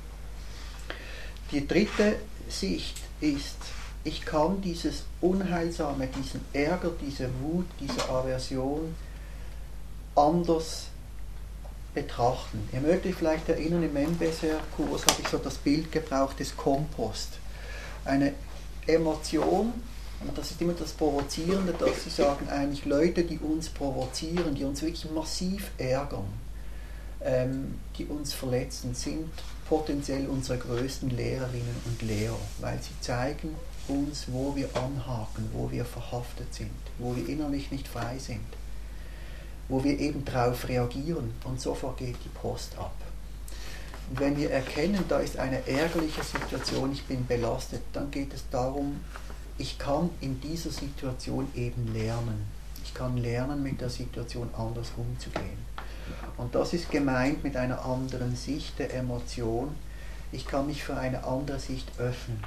Die dritte Sicht ist, ich kann dieses Unheilsame, diesen Ärger, diese Wut, diese Aversion anders betrachten. Ihr mögt euch vielleicht erinnern, im M B S R-Kurs habe ich so das Bild gebraucht des Kompost. Eine Emotion, und das ist immer das Provozierende, dass sie sagen, eigentlich Leute, die uns provozieren, die uns wirklich massiv ärgern, ähm, die uns verletzen, sind potenziell unsere größten Lehrerinnen und Lehrer, weil sie zeigen uns, wo wir anhaken, wo wir verhaftet sind, wo wir innerlich nicht frei sind, wo wir eben darauf reagieren und sofort geht die Post ab. Und wenn wir erkennen, da ist eine ärgerliche Situation, ich bin belastet, dann geht es darum, ich kann in dieser Situation eben lernen. Ich kann lernen, mit der Situation anders umzugehen. Und das ist gemeint mit einer anderen Sicht der Emotion. Ich kann mich für eine andere Sicht öffnen.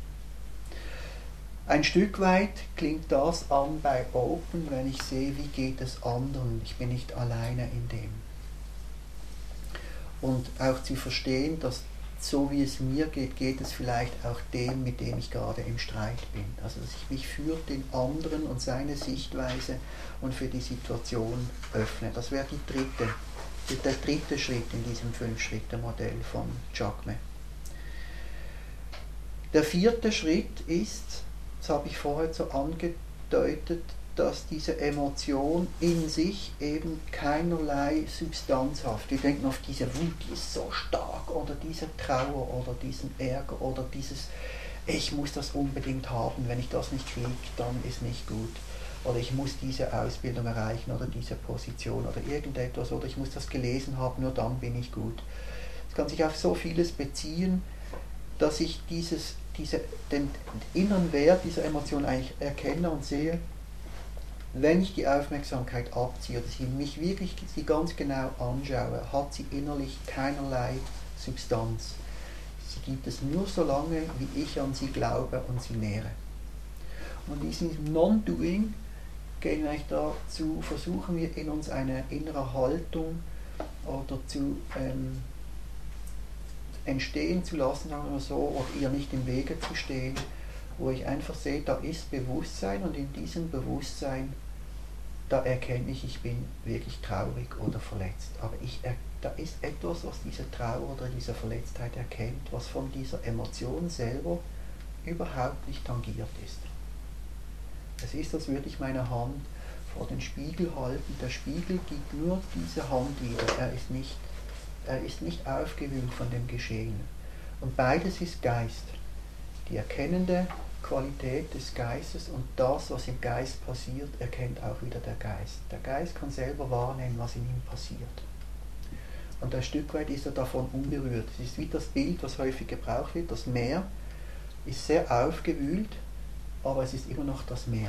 Ein Stück weit klingt das an bei Open, wenn ich sehe, wie geht es anderen. Ich bin nicht alleine in dem. Und auch zu verstehen, dass so wie es mir geht, geht es vielleicht auch dem, mit dem ich gerade im Streit bin. Also dass ich mich für den anderen und seine Sichtweise und für die Situation öffne. Das wäre die dritte, der dritte Schritt in diesem Fünf-Schritte-Modell von Jacquemin. Der vierte Schritt ist, das habe ich vorher so angedeutet, dass diese Emotion in sich eben keinerlei Substanz hat. Wir denken auf diese Wut, die ist so stark, oder diese Trauer, oder diesen Ärger, oder dieses, ich muss das unbedingt haben, wenn ich das nicht kriege, dann ist nicht gut. Oder ich muss diese Ausbildung erreichen, oder diese Position, oder irgendetwas, oder ich muss das gelesen haben, nur dann bin ich gut. Es kann sich auf so vieles beziehen, dass ich dieses, diese, den inneren Wert dieser Emotion eigentlich erkenne und sehe, wenn ich die Aufmerksamkeit abziehe, dass ich mich wirklich sie ganz genau anschaue, hat sie innerlich keinerlei Substanz. Sie gibt es nur so lange, wie ich an sie glaube und sie nähere. Und in diesem Non-Doing gehen wir eigentlich dazu, versuchen wir in uns eine innere Haltung oder zu ähm, entstehen zu lassen, sagen wir so, oder ihr nicht im Wege zu stehen, wo ich einfach sehe, da ist Bewusstsein und in diesem Bewusstsein, da erkenne ich, ich bin wirklich traurig oder verletzt. Aber ich, da ist etwas, was diese Trauer oder diese Verletztheit erkennt, was von dieser Emotion selber überhaupt nicht tangiert ist. Es ist, als würde ich meine Hand vor den Spiegel halten. Der Spiegel gibt nur diese Hand wieder. Er ist nicht, er ist nicht aufgewühlt von dem Geschehen. Und beides ist Geist. Die erkennende Qualität des Geistes und das, was im Geist passiert, erkennt auch wieder der Geist. Der Geist kann selber wahrnehmen, was in ihm passiert. Und ein Stück weit ist er davon unberührt. Es ist wie das Bild, was häufig gebraucht wird. Das Meer ist sehr aufgewühlt, aber es ist immer noch das Meer.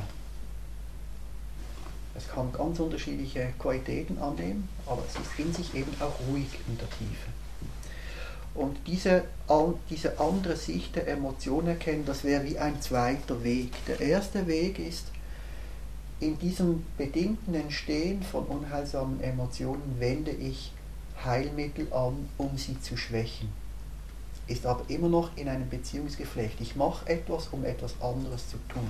Es kann ganz unterschiedliche Qualitäten annehmen, aber es ist in sich eben auch ruhig in der Tiefe. Und diese, diese andere Sicht der Emotion erkennen, das wäre wie ein zweiter Weg. Der erste Weg ist, in diesem bedingten Entstehen von unheilsamen Emotionen wende ich Heilmittel an, um sie zu schwächen. Ist aber immer noch in einem Beziehungsgeflecht. Ich mache etwas, um etwas anderes zu tun.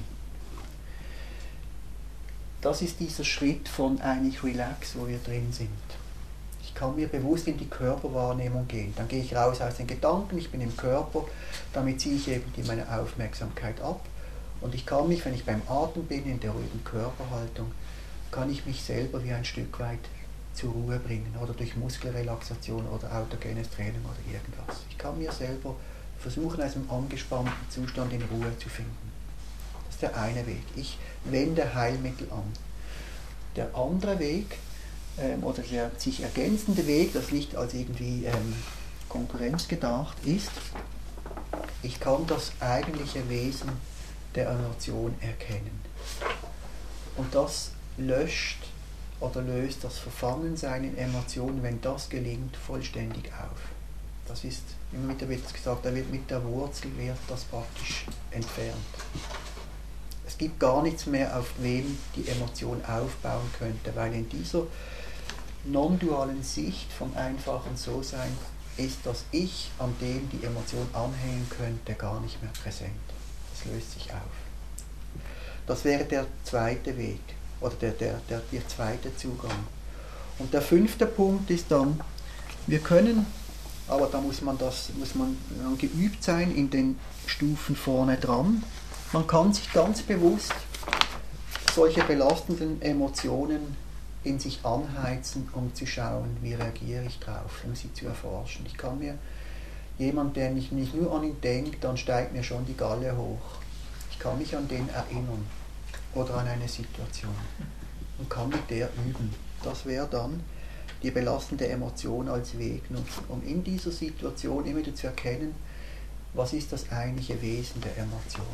Das ist dieser Schritt von eigentlich Relax, wo wir drin sind. Ich kann mir bewusst in die Körperwahrnehmung gehen. Dann gehe ich raus aus den Gedanken, ich bin im Körper, damit ziehe ich eben die meine Aufmerksamkeit ab. Und ich kann mich, wenn ich beim Atmen bin, in der ruhigen Körperhaltung, kann ich mich selber wie ein Stück weit zur Ruhe bringen. Oder durch Muskelrelaxation oder autogenes Training oder irgendwas. Ich kann mir selber versuchen, aus einem angespannten Zustand in Ruhe zu finden. Das ist der eine Weg. Ich wende Heilmittel an. Der andere Weg, oder der sich ergänzende Weg, das nicht als irgendwie ähm, Konkurrenz gedacht ist, ich kann das eigentliche Wesen der Emotion erkennen. Und das löscht oder löst das Verfangensein in Emotionen, wenn das gelingt, vollständig auf. Das ist, immer wieder wird gesagt, da wird mit der Wurzel wird das praktisch entfernt. Es gibt gar nichts mehr, auf wem die Emotion aufbauen könnte, weil in dieser non-dualen Sicht vom einfachen So-Sein ist das Ich, an dem die Emotion anhängen könnte, gar nicht mehr präsent. Das löst sich auf. Das wäre der zweite Weg oder der, der, der, der zweite Zugang. Und der fünfte Punkt ist dann, wir können, aber da muss man, das, muss man geübt sein in den Stufen vorne dran, man kann sich ganz bewusst solche belastenden Emotionen in sich anheizen, um zu schauen, wie reagiere ich drauf, um sie zu erforschen. Ich kann mir, jemand, der mich nicht nur an ihn denkt, dann steigt mir schon die Galle hoch. Ich kann mich an den erinnern oder an eine Situation und kann mit der üben. Das wäre dann die belastende Emotion als Weg nutzen, um in dieser Situation immer wieder zu erkennen, was ist das eigentliche Wesen der Emotion.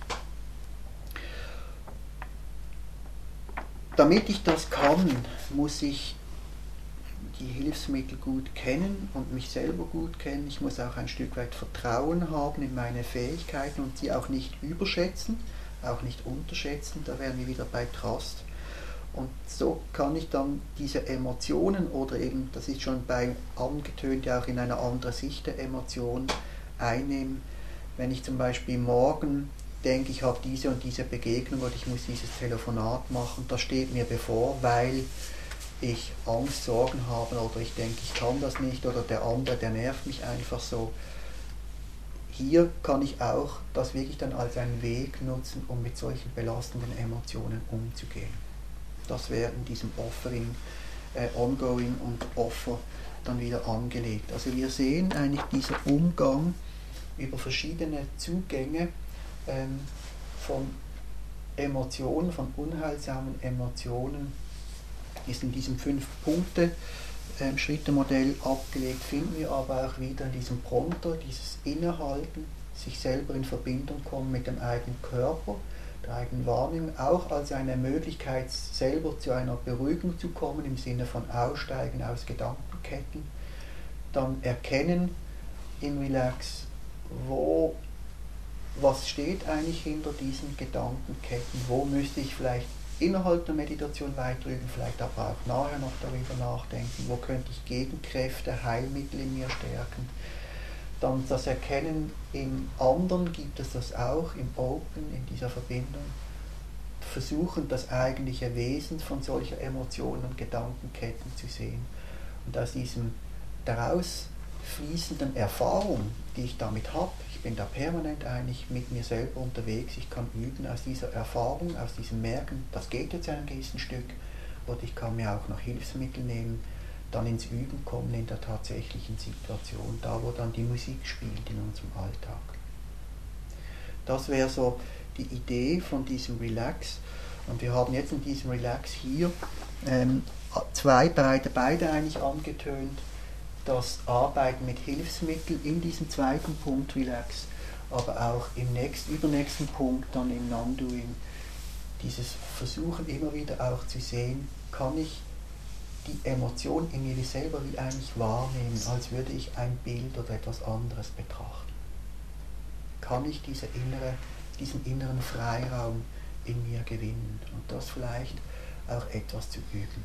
Damit ich das kann, muss ich die Hilfsmittel gut kennen und mich selber gut kennen. Ich muss auch ein Stück weit Vertrauen haben in meine Fähigkeiten und sie auch nicht überschätzen, auch nicht unterschätzen. Da wären wir wieder bei Trust. Und so kann ich dann diese Emotionen oder eben, das ist schon bei angetönt, ja auch in einer anderen Sicht der Emotion einnehmen. Wenn ich zum Beispiel morgen denke, ich habe diese und diese Begegnung oder ich muss dieses Telefonat machen, das steht mir bevor, weil ich Angst, Sorgen habe oder ich denke, ich kann das nicht oder der andere, der nervt mich einfach so. Hier kann ich auch das wirklich dann als einen Weg nutzen, um mit solchen belastenden Emotionen umzugehen. Das wäre in diesem Offering, äh, Ongoing und Offer dann wieder angelegt. Also wir sehen eigentlich diesen Umgang über verschiedene Zugänge ähm, von Emotionen, von unheilsamen Emotionen, ist in diesem Fünf-Punkte-Schritte-Modell abgelegt, finden wir aber auch wieder in diesem Pronto, dieses Innehalten, sich selber in Verbindung kommen mit dem eigenen Körper, der eigenen Wahrnehmung, auch als eine Möglichkeit, selber zu einer Beruhigung zu kommen, im Sinne von Aussteigen aus Gedankenketten, dann erkennen im Relax, wo, was steht eigentlich hinter diesen Gedankenketten, wo müsste ich vielleicht innerhalb der Meditation weiter üben, vielleicht aber auch nachher noch darüber nachdenken, wo könnte ich Gegenkräfte, Heilmittel in mir stärken. Dann das Erkennen im anderen gibt es das auch, im Open, in dieser Verbindung. Versuchen, das eigentliche Wesen von solcher Emotionen und Gedankenketten zu sehen. Und aus diesem daraus fließenden Erfahrung, die ich damit habe, ich bin da permanent eigentlich mit mir selber unterwegs, ich kann üben aus dieser Erfahrung, aus diesem Merken, das geht jetzt ein gewissen Stück, oder ich kann mir auch noch Hilfsmittel nehmen, dann ins Üben kommen in der tatsächlichen Situation, da wo dann die Musik spielt in unserem Alltag. Das wäre so die Idee von diesem Relax. Und wir haben jetzt in diesem Relax hier ähm, zwei beide, beide eigentlich angetönt, das Arbeiten mit Hilfsmitteln in diesem zweiten Punkt Relax, aber auch im nächsten, übernächsten Punkt dann im Non-Doing, dieses Versuchen immer wieder auch zu sehen, kann ich die Emotion in mir selber wie eigentlich wahrnehmen, als würde ich ein Bild oder etwas anderes betrachten. Kann ich diese innere, diesen inneren Freiraum in mir gewinnen und das vielleicht auch etwas zu üben.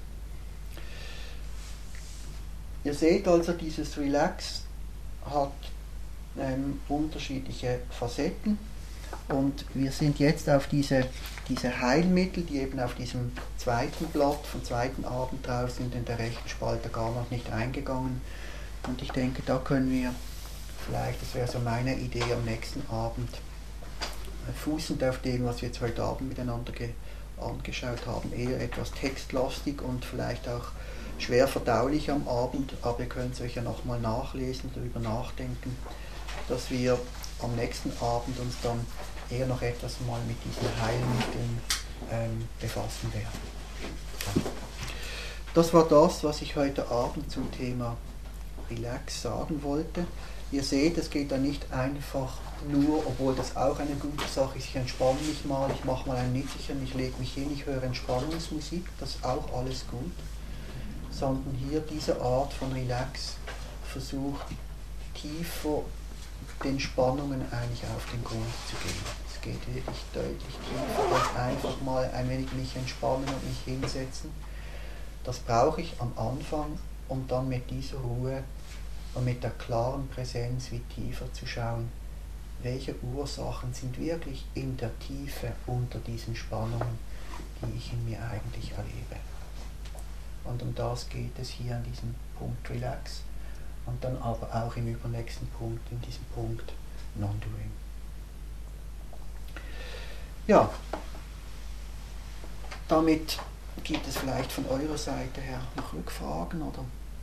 Ihr seht also, dieses Relax hat ähm, unterschiedliche Facetten und wir sind jetzt auf diese, diese Heilmittel, die eben auf diesem zweiten Blatt vom zweiten Abend drauf sind, in der rechten Spalte gar noch nicht eingegangen. Und ich denke, da können wir vielleicht, das wäre so meine Idee am nächsten Abend, fußend auf dem, was wir jetzt heute Abend miteinander ge- angeschaut haben, eher etwas textlastig und vielleicht auch schwer verdaulich am Abend, aber ihr könnt es euch ja nochmal nachlesen, darüber nachdenken, dass wir am nächsten Abend uns dann eher noch etwas mal mit diesen Heilmitteln ähm, befassen werden. Das war das, was ich heute Abend zum Thema Relax sagen wollte. Ihr seht, es geht da nicht einfach nur, obwohl das auch eine gute Sache ist, ich entspanne mich mal, ich mache mal ein Nickerchen, ich lege mich hin, ich höre Entspannungsmusik, das ist auch alles gut, sondern hier diese Art von Relax versucht tiefer den Spannungen eigentlich auf den Grund zu gehen. Es geht wirklich deutlich tiefer als einfach mal ein wenig mich entspannen und mich hinsetzen. Das brauche ich am Anfang, um dann mit dieser Ruhe und mit der klaren Präsenz wie tiefer zu schauen, welche Ursachen sind wirklich in der Tiefe unter diesen Spannungen, die ich in mir eigentlich erlebe. Und um das geht es hier an diesem Punkt Relax und dann aber auch im übernächsten Punkt, in diesem Punkt Non-Doing. Ja, damit gibt es vielleicht von eurer Seite her noch Rückfragen oder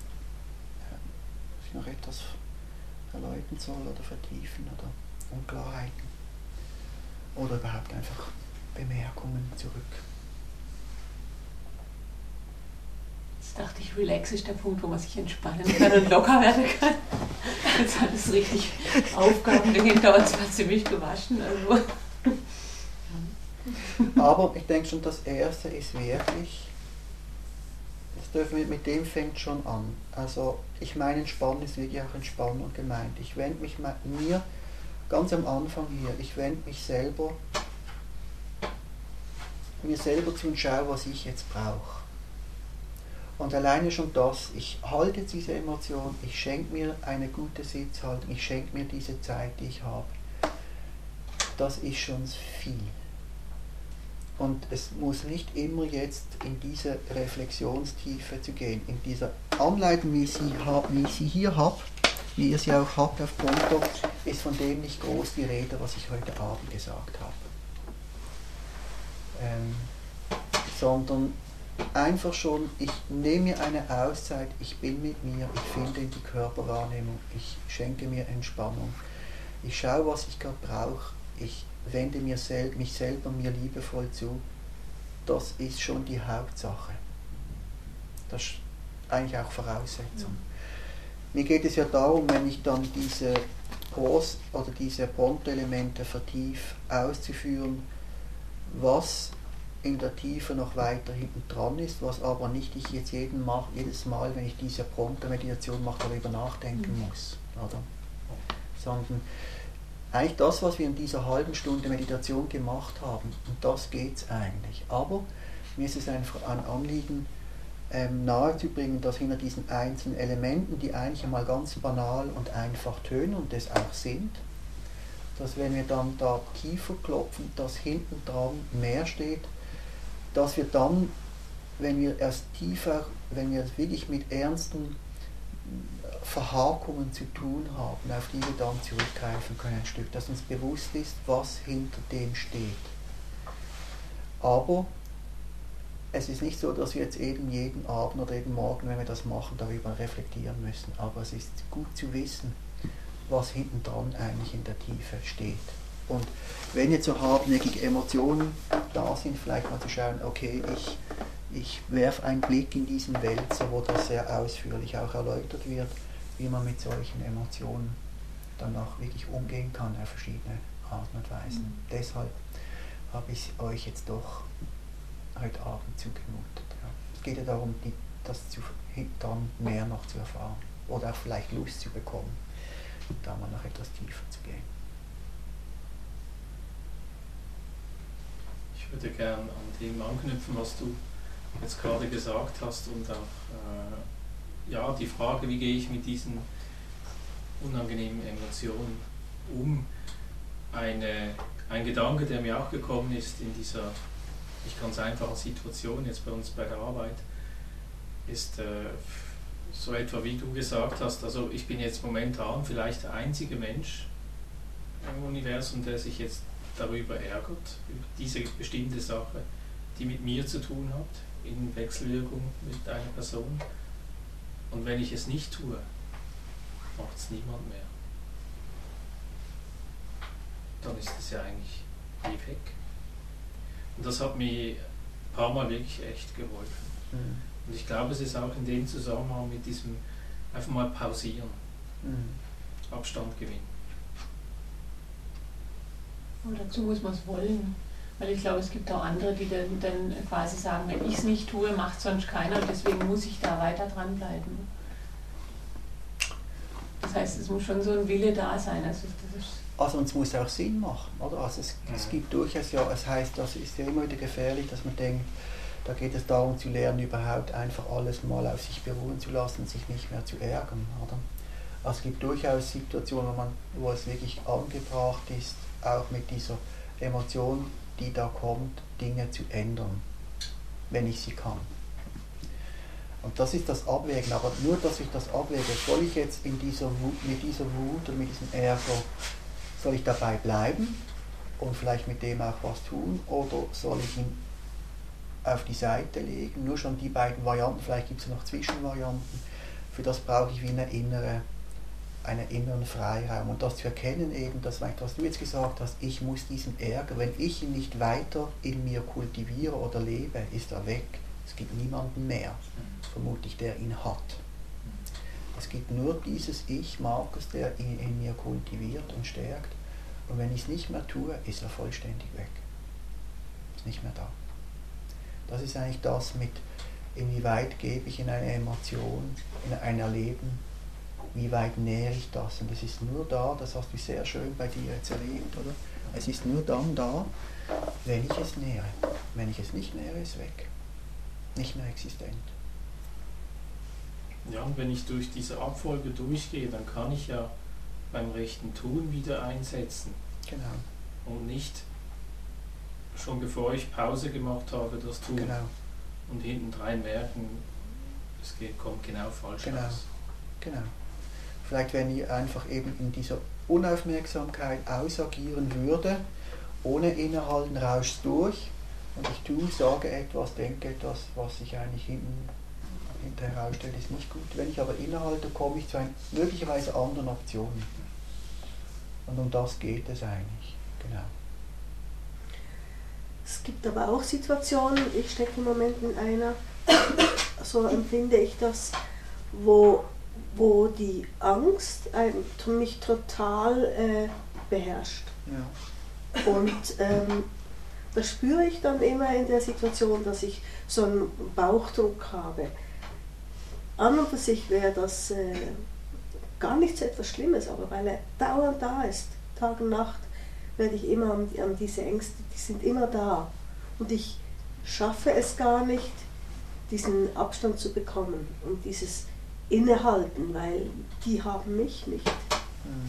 ich noch etwas erläutern soll oder vertiefen oder Unklarheiten oder überhaupt einfach Bemerkungen zurück. Jetzt dachte ich, Relax ist der Punkt, wo man sich entspannen kann und locker werden kann. Jetzt hat es richtig Aufgaben dahinter und zwar ziemlich gewaschen. Also. Aber ich denke schon, das Erste ist wirklich, das dürfen wir, mit dem fängt schon an. Also ich meine, Entspannen ist wirklich auch Entspannung gemeint. Ich wende mich mir ganz am Anfang hier, ich wende mich selber mir selber zu und schaue, was ich jetzt brauche. Und alleine schon das, ich halte diese Emotion, ich schenke mir eine gute Sitzhaltung, ich schenke mir diese Zeit, die ich habe. Das ist schon viel. Und es muss nicht immer jetzt in diese Reflexionstiefe zu gehen, in dieser Anleitung, wie ich sie, hab, wie ich sie hier habe, wie ihr sie auch habt auf Konto, ist von dem nicht groß die Rede, was ich heute Abend gesagt habe. Ähm, sondern einfach schon, ich nehme mir eine Auszeit, ich bin mit mir, ich finde in die Körperwahrnehmung, ich schenke mir Entspannung, ich schaue, was ich gerade brauche, ich wende mir sel- mich selber mir liebevoll zu. Das ist schon die Hauptsache. Das ist eigentlich auch Voraussetzung. Mhm. Mir geht es ja darum, wenn ich dann diese Pros oder diese Bronte-Elemente vertiefe, auszuführen, was in der Tiefe noch weiter hinten dran ist, was aber nicht ich jetzt jeden Mal, jedes Mal, wenn ich diese Pronto-Meditation mache, darüber nachdenken mhm. muss. Oder? Sondern eigentlich das, was wir in dieser halben Stunde Meditation gemacht haben, und das geht es eigentlich. Aber mir ist es einfach ein Anliegen, ähm, nahezubringen, dass hinter diesen einzelnen Elementen, die eigentlich einmal ganz banal und einfach tönen und das auch sind, dass wenn wir dann da tiefer klopfen, dass hinten dran mehr steht, dass wir dann, wenn wir erst tiefer, wenn wir wirklich mit ernsten Verhakungen zu tun haben, auf die wir dann zurückgreifen können ein Stück, dass uns bewusst ist, was hinter dem steht. Aber es ist nicht so, dass wir jetzt eben jeden Abend oder jeden Morgen, wenn wir das machen, darüber reflektieren müssen. Aber es ist gut zu wissen, was hinten dran eigentlich in der Tiefe steht. Und wenn jetzt so hartnäckige Emotionen da sind, vielleicht mal zu schauen, okay, ich, ich werfe einen Blick in diesen Wälzer, wo das sehr ausführlich auch erläutert wird, wie man mit solchen Emotionen dann auch wirklich umgehen kann auf verschiedene Arten und Weisen. Mhm. Deshalb habe ich euch jetzt doch heute Abend zugemutet. Ja. Es geht ja darum, die, das zu, dann mehr noch zu erfahren oder auch vielleicht Lust zu bekommen, da mal noch etwas tiefer zu gehen. Ich würde gerne an dem anknüpfen, was du jetzt gerade gesagt hast und auch äh, ja, die Frage, wie gehe ich mit diesen unangenehmen Emotionen um. Eine, ein Gedanke, der mir auch gekommen ist in dieser nicht ganz einfachen Situation jetzt bei uns bei der Arbeit, ist äh, so etwa wie du gesagt hast, also ich bin jetzt momentan vielleicht der einzige Mensch im Universum, der sich jetzt darüber ärgert, über diese bestimmte Sache, die mit mir zu tun hat, in Wechselwirkung mit einer Person. Und wenn ich es nicht tue, macht es niemand mehr. Dann ist es ja eigentlich wie weg. Und das hat mir ein paar Mal wirklich echt geholfen. Mhm. Und ich glaube, es ist auch in dem Zusammenhang mit diesem einfach mal pausieren, mhm. Abstand gewinnen. Und dazu muss man es wollen. Weil ich glaube, es gibt auch andere, die dann, dann quasi sagen, wenn ich es nicht tue, macht sonst keiner und deswegen muss ich da weiter dranbleiben. Das heißt, es muss schon so ein Wille da sein. Also, das ist also und es muss auch Sinn machen, oder? Also es, ja. es gibt durchaus ja, es heißt, das ist ja immer wieder gefährlich, dass man denkt, da geht es darum zu lernen, überhaupt einfach alles mal auf sich beruhen zu lassen, sich nicht mehr zu ärgern, oder? Also es gibt durchaus Situationen, wo, man, wo es wirklich angebracht ist, auch mit dieser Emotion, die da kommt, Dinge zu ändern, wenn ich sie kann. Und das ist das Abwägen, aber nur, dass ich das abwäge, soll ich jetzt in dieser Wut, mit dieser Wut und mit diesem Ärger, soll ich dabei bleiben und vielleicht mit dem auch was tun, oder soll ich ihn auf die Seite legen? Nur schon die beiden Varianten, vielleicht gibt es noch Zwischenvarianten, für das brauche ich wie eine innere, einen inneren Freiraum. Und das zu erkennen eben, das, was du jetzt gesagt hast, ich muss diesen Ärger, wenn ich ihn nicht weiter in mir kultiviere oder lebe, ist er weg. Es gibt niemanden mehr, vermutlich, der ihn hat. Es gibt nur dieses Ich, Markus, der ihn in mir kultiviert und stärkt. Und wenn ich es nicht mehr tue, ist er vollständig weg. Ist nicht mehr da. Das ist eigentlich das mit, inwieweit gebe ich in eine Emotion, in ein Erleben wie weit nähere ich das? Und es ist nur da, das hast du sehr schön bei dir jetzt erlebt, oder? Es ist nur dann da, wenn ich es nähere. Wenn ich es nicht nähere, ist es weg. Nicht mehr existent. Ja, und wenn ich durch diese Abfolge durchgehe, dann kann ich ja beim rechten Tun wieder einsetzen. Genau. Und nicht schon bevor ich Pause gemacht habe, das tun. Genau. Und hintendrein merken, es geht, kommt genau falsch Genau. raus. Genau. Vielleicht, wenn ich einfach eben in dieser Unaufmerksamkeit ausagieren würde, ohne Innehalten rauscht durch und ich tue, sage etwas, denke etwas, was sich eigentlich hinten, hinterher herausstellt, ist nicht gut. Wenn ich aber innehalte, komme ich zu einer möglicherweise anderen Option. Und um das geht es eigentlich. Genau. Es gibt aber auch Situationen, ich stecke im Moment in einer, so empfinde ich das, wo, wo die Angst ein, mich total äh, beherrscht. Ja. Und ähm, das spüre ich dann immer in der Situation, dass ich so einen Bauchdruck habe. An und für sich wäre das äh, gar nichts etwas Schlimmes, aber weil er dauernd da ist, Tag und Nacht, werde ich immer an, an diese Ängste, die sind immer da. Und ich schaffe es gar nicht, diesen Abstand zu bekommen und dieses Innehalten, weil die haben mich nicht. Mhm.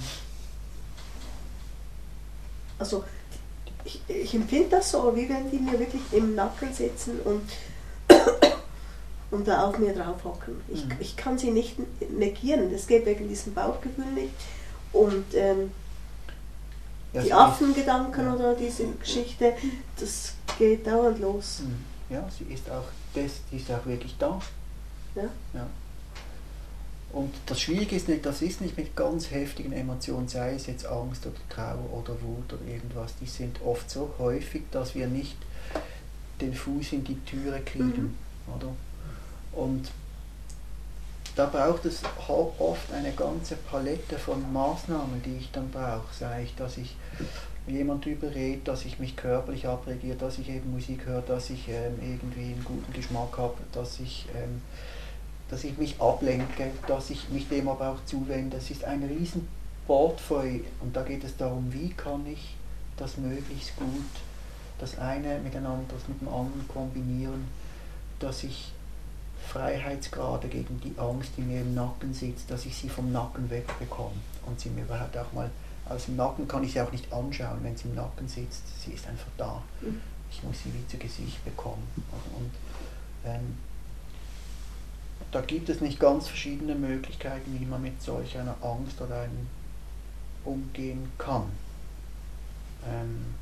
Also ich, ich empfinde das so, wie wenn die mir wirklich im Nacken sitzen und, und da auf mir drauf hocken. Ich, Mhm. ich kann sie nicht negieren, das geht wegen diesem Bauchgefühl nicht. Und ähm, Ja, die sie Affengedanken ja. oder diese Geschichte, das geht dauernd los. Ist, ja, sie ist auch, das, die ist auch wirklich da. Ja? Ja. Und das Schwierige ist nicht, das ist nicht mit ganz heftigen Emotionen, sei es jetzt Angst oder Trauer oder Wut oder irgendwas, die sind oft so häufig, dass wir nicht den Fuß in die Türe kriegen. Mhm. Oder? Und da braucht es oft eine ganze Palette von Maßnahmen, die ich dann brauche. Sei ich, dass ich jemand überrede, dass ich mich körperlich abreagiere, dass ich eben Musik höre, dass ich ähm, irgendwie einen guten Geschmack habe, dass ich, ähm, dass ich mich ablenke, dass ich mich dem aber auch zuwende. Das ist ein riesen Portfolio und da geht es darum, wie kann ich das möglichst gut, das eine miteinander, das mit dem anderen kombinieren, dass ich Freiheitsgrade gegen die Angst, die mir im Nacken sitzt, dass ich sie vom Nacken wegbekomme und sie mir überhaupt auch mal aus dem Nacken kann ich sie auch nicht anschauen, wenn sie im Nacken sitzt, sie ist einfach da. Ich muss sie wie zu Gesicht bekommen. Und ähm, da gibt es nicht ganz verschiedene Möglichkeiten, wie man mit solch einer Angst oder einem umgehen kann. Ähm,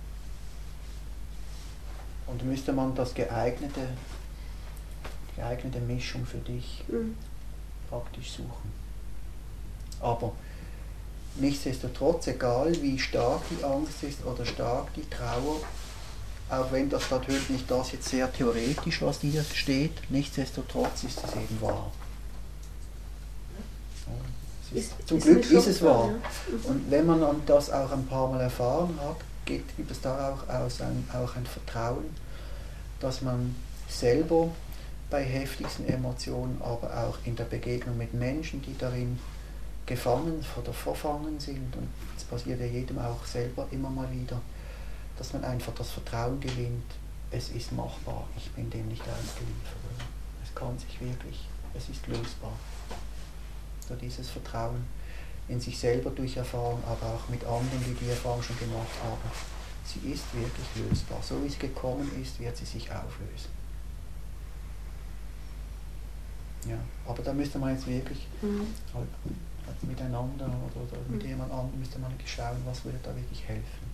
und müsste man das geeignete geeignete Mischung für dich Mhm. praktisch suchen. Aber nichtsdestotrotz, egal wie stark die Angst ist oder stark die Trauer, auch wenn das natürlich nicht das jetzt sehr theoretisch, was hier steht, nichtsdestotrotz ist es eben wahr. Es ist, Ist- zum ist Glück mir schon ist es klar, wahr. ja. Mhm. Und wenn man das auch ein paar Mal erfahren hat, gibt, gibt es da auch, aus ein, auch ein Vertrauen, dass man selber bei heftigsten Emotionen, aber auch in der Begegnung mit Menschen, die darin gefangen oder verfangen sind, und das passiert ja jedem auch selber immer mal wieder, dass man einfach das Vertrauen gewinnt, es ist machbar, ich bin dem nicht ausgeliefert. Es kann sich wirklich, es ist lösbar. So dieses Vertrauen in sich selber durch Erfahrung, aber auch mit anderen, die die Erfahrung schon gemacht haben. Sie ist wirklich lösbar. So wie sie gekommen ist, wird sie sich auflösen. Ja, aber da müsste man jetzt wirklich Mhm. halt, halt miteinander oder, oder mit Mhm. jemand anderem müsste man schauen, was würde da wirklich helfen.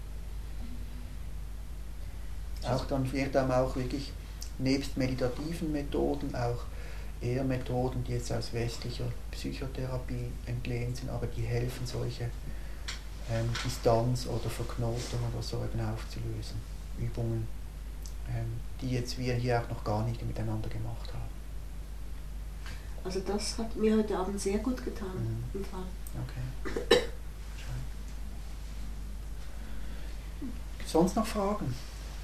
Auch dann wird einem auch wirklich nebst meditativen Methoden auch eher Methoden, die jetzt aus westlicher Psychotherapie entlehnt sind, aber die helfen, solche ähm, Distanz oder Verknotung oder so eben aufzulösen. Übungen, ähm, die jetzt wir hier auch noch gar nicht miteinander gemacht haben. Also das hat mir heute Abend sehr gut getan. Mhm. Im Fall. Okay. Schön. Sonst noch Fragen?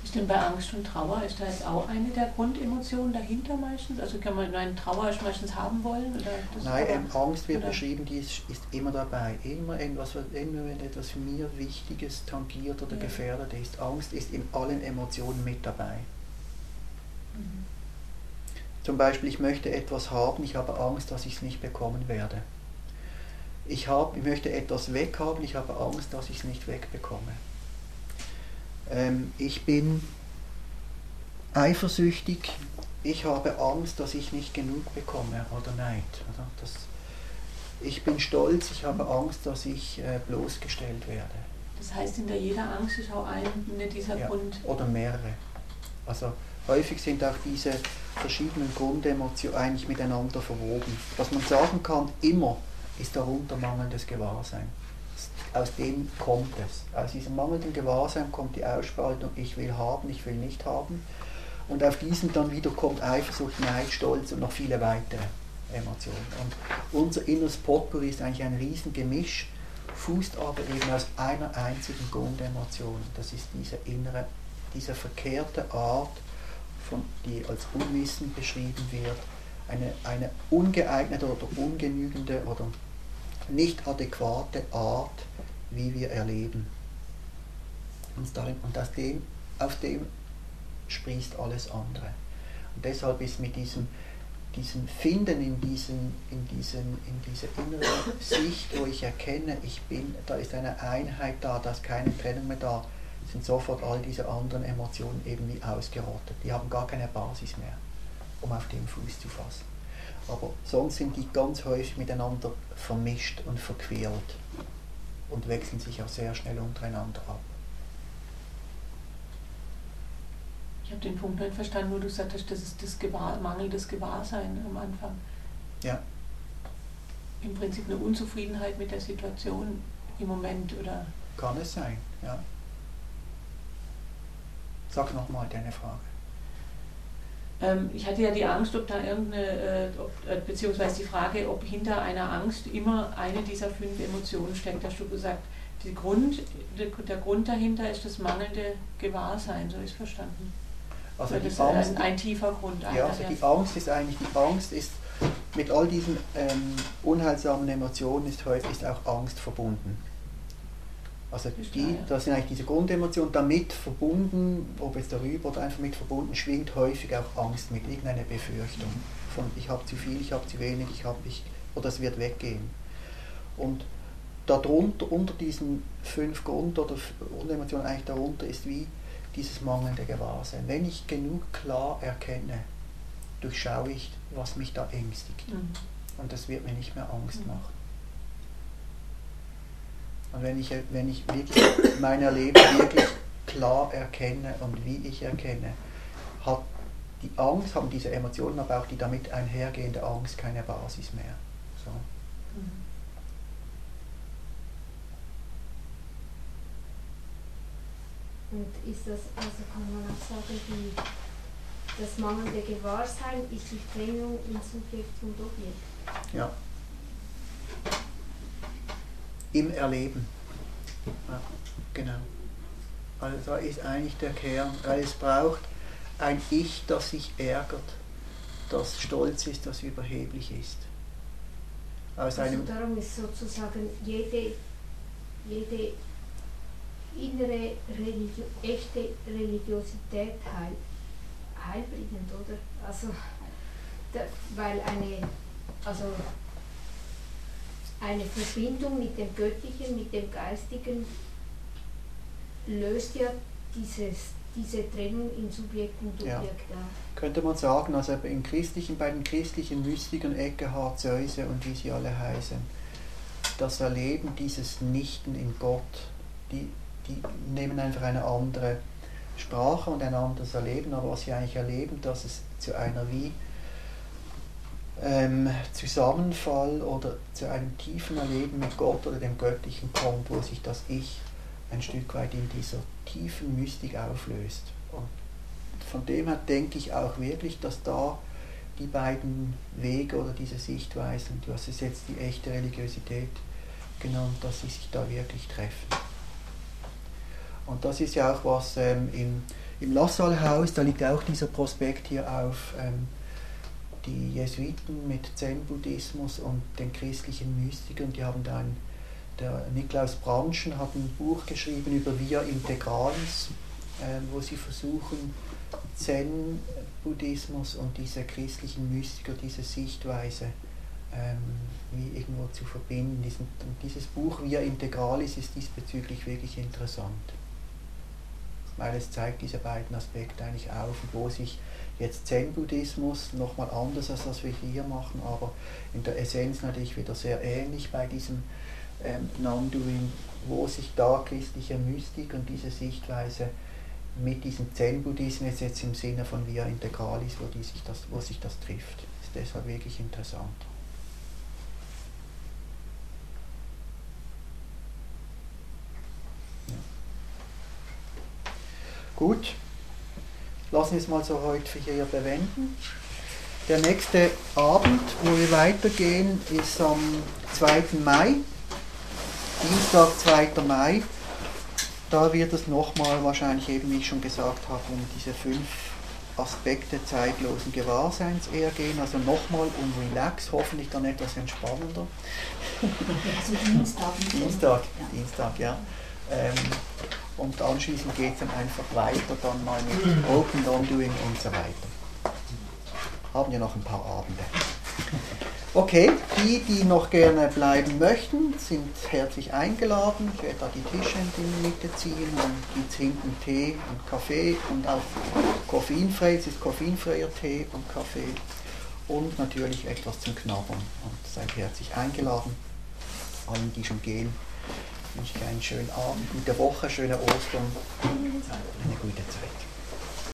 Ist denn bei Angst und Trauer, ist da jetzt auch eine der Grundemotionen dahinter meistens? Also kann man eine Trauer ist meistens haben wollen? Oder das Nein, aber, ähm, Angst wird oder? beschrieben, die ist, ist immer dabei. Immer, irgendwas, immer wenn etwas für mir Wichtiges tangiert oder Ja. gefährdet ist. Angst ist in allen Emotionen mit dabei. Mhm. Zum Beispiel, ich möchte etwas haben, ich habe Angst, dass ich es nicht bekommen werde. Ich, hab, ich möchte etwas weghaben, ich habe Angst, dass ich es nicht wegbekomme. Ähm, ich bin eifersüchtig, ich habe Angst, dass ich nicht genug bekomme oder Neid. Oder? Das, ich bin stolz, ich habe Angst, dass ich äh, bloßgestellt werde. Das heißt, hinter jeder Angst ist auch eine dieser Ja, Grund... oder mehrere. Also häufig sind auch diese verschiedenen Grundemotionen eigentlich miteinander verwoben. Was man sagen kann, immer ist darunter mangelndes Gewahrsein. Aus dem kommt es. Aus diesem mangelnden Gewahrsein kommt die Ausspaltung, ich will haben, ich will nicht haben. Und auf diesen dann wieder kommt Eifersucht, Neid, Stolz und noch viele weitere Emotionen. Und unser inneres Potpourri ist eigentlich ein Riesengemisch, fußt aber eben aus einer einzigen Grundemotion. Das ist diese innere, diese verkehrte Art, von, die als Unwissen beschrieben wird, eine, eine ungeeignete oder ungenügende oder nicht adäquate Art, wie wir erleben. Und, darin, und aus dem, auf dem sprießt alles andere. Und deshalb ist mit diesem, diesem Finden in, diesen, in, diesen, in dieser inneren Sicht, wo ich erkenne, ich bin, da ist eine Einheit da, da ist keine Trennung mehr da, sind sofort all diese anderen Emotionen eben wie ausgerottet. Die haben gar keine Basis mehr, um auf den Fuß zu fassen. Aber sonst sind die ganz häufig miteinander vermischt und verquirlt und wechseln sich auch sehr schnell untereinander ab. Ich habe den Punkt nicht verstanden, wo du sagtest, das ist das Gewahr, mangelndes Gewahrsein am Anfang. Ja. Im Prinzip eine Unzufriedenheit mit der Situation im Moment, oder? Kann es sein, ja. Sag nochmal deine Frage. Ähm, ich hatte ja die Angst, ob da irgendeine, äh, ob, äh, beziehungsweise die Frage, ob hinter einer Angst immer eine dieser fünf Emotionen steckt. Hast du gesagt, die Grund, der, der Grund dahinter ist das mangelnde Gewahrsein, so ist verstanden. Also das die ist Angst, ein, ein tiefer Grund. Ja, also die Angst ist eigentlich, die Angst ist, mit all diesen ähm, unheilsamen Emotionen ist, ist auch Angst verbunden. Also die, das sind eigentlich diese Grundemotionen, damit verbunden, ob jetzt darüber oder einfach mit verbunden, schwingt häufig auch Angst mit, irgendeine Befürchtung von ich habe zu viel, ich habe zu wenig, ich habe ich oder es wird weggehen. Und darunter, unter diesen fünf Grund- oder Grundemotionen, eigentlich darunter ist wie dieses mangelnde Gewahrsein. Wenn ich genug klar erkenne, durchschaue ich, was mich da ängstigt. Mhm. Und das wird mir nicht mehr Angst mhm. machen. Und wenn ich, wenn ich wirklich mein Erleben wirklich klar erkenne und wie ich erkenne, hat die Angst, haben diese Emotionen, aber auch die damit einhergehende Angst keine Basis mehr. So. Mhm. Und ist das, also kann man auch sagen, die, das mangelnde Gewahrsein ist die Trennung in Subjekt und Objekt? Ja. Im Erleben. Ja, genau. Also da ist eigentlich der Kern, weil es braucht ein Ich, das sich ärgert, das stolz ist, das überheblich ist. Aus also einem darum ist sozusagen jede, jede innere Religio, echte Religiosität heil, heilbringend, oder? Also, da, weil eine, also eine Verbindung mit dem Göttlichen, mit dem Geistigen löst ja dieses, diese Trennung in Subjekt und Objekt ja. auf. Könnte man sagen, also in christlichen, bei den christlichen Mystikern Ekkehard, Zeuse und wie sie alle heißen, das Erleben dieses Nichten in Gott, die, die nehmen einfach eine andere Sprache und ein anderes Erleben, aber was sie eigentlich erleben, dass es zu einer wie ähm, Zusammenfall oder zu einem tiefen Erleben mit Gott oder dem Göttlichen kommt, wo sich das Ich ein Stück weit in dieser tiefen Mystik auflöst. Und von dem her denke ich auch wirklich, dass da die beiden Wege oder diese Sichtweisen, du hast es jetzt die echte Religiosität genannt, dass sie sich da wirklich treffen. Und Und das ist ja auch was ähm, im, im Lassalle-Haus, da liegt auch dieser Prospekt hier auf ähm, die Jesuiten mit Zen-Buddhismus und den christlichen Mystikern. Die haben da ein, der Niklaus Branschen hat ein Buch geschrieben über Via Integralis, äh, wo sie versuchen, Zen-Buddhismus und diese christlichen Mystiker, diese Sichtweise ähm, wie irgendwo zu verbinden. Diesen, dieses Buch Via Integralis ist diesbezüglich wirklich interessant, weil es zeigt diese beiden Aspekte eigentlich auf, wo sich jetzt Zen-Buddhismus nochmal anders als das wir hier machen, aber in der Essenz natürlich wieder sehr ähnlich bei diesem ähm, Non-Doing, wo sich da christliche Mystik und diese Sichtweise mit diesem Zen-Buddhismus jetzt im Sinne von Via Integralis, wo, die sich das, wo sich das trifft, ist deshalb wirklich interessant. Gut, lassen wir es mal so heute für hier bewenden. Der nächste Abend, wo wir weitergehen, ist am zweiten Mai, Dienstag, zweiter Mai. Da wird es nochmal wahrscheinlich eben, wie ich schon gesagt habe, um diese fünf Aspekte zeitlosen Gewahrseins eher gehen. Also nochmal um Relax, hoffentlich dann etwas entspannender. Also Dienstag. Dienstag, Dienstag, ja. Ähm, und anschließend geht es dann einfach weiter, dann mal mit Open Non-Doing und so weiter. Haben ja noch ein paar Abende. Okay, die, die noch gerne bleiben möchten, sind herzlich eingeladen. Ich werde da die Tische in die Mitte ziehen, dann gibt es hinten Tee und Kaffee und auch koffeinfrei, es ist koffeinfreier Tee und Kaffee und natürlich etwas zum Knabbern. Und seid herzlich eingeladen. Allen, die schon gehen, wünsche ich einen schönen Abend, gute Woche, schöne Ostern, eine gute Zeit.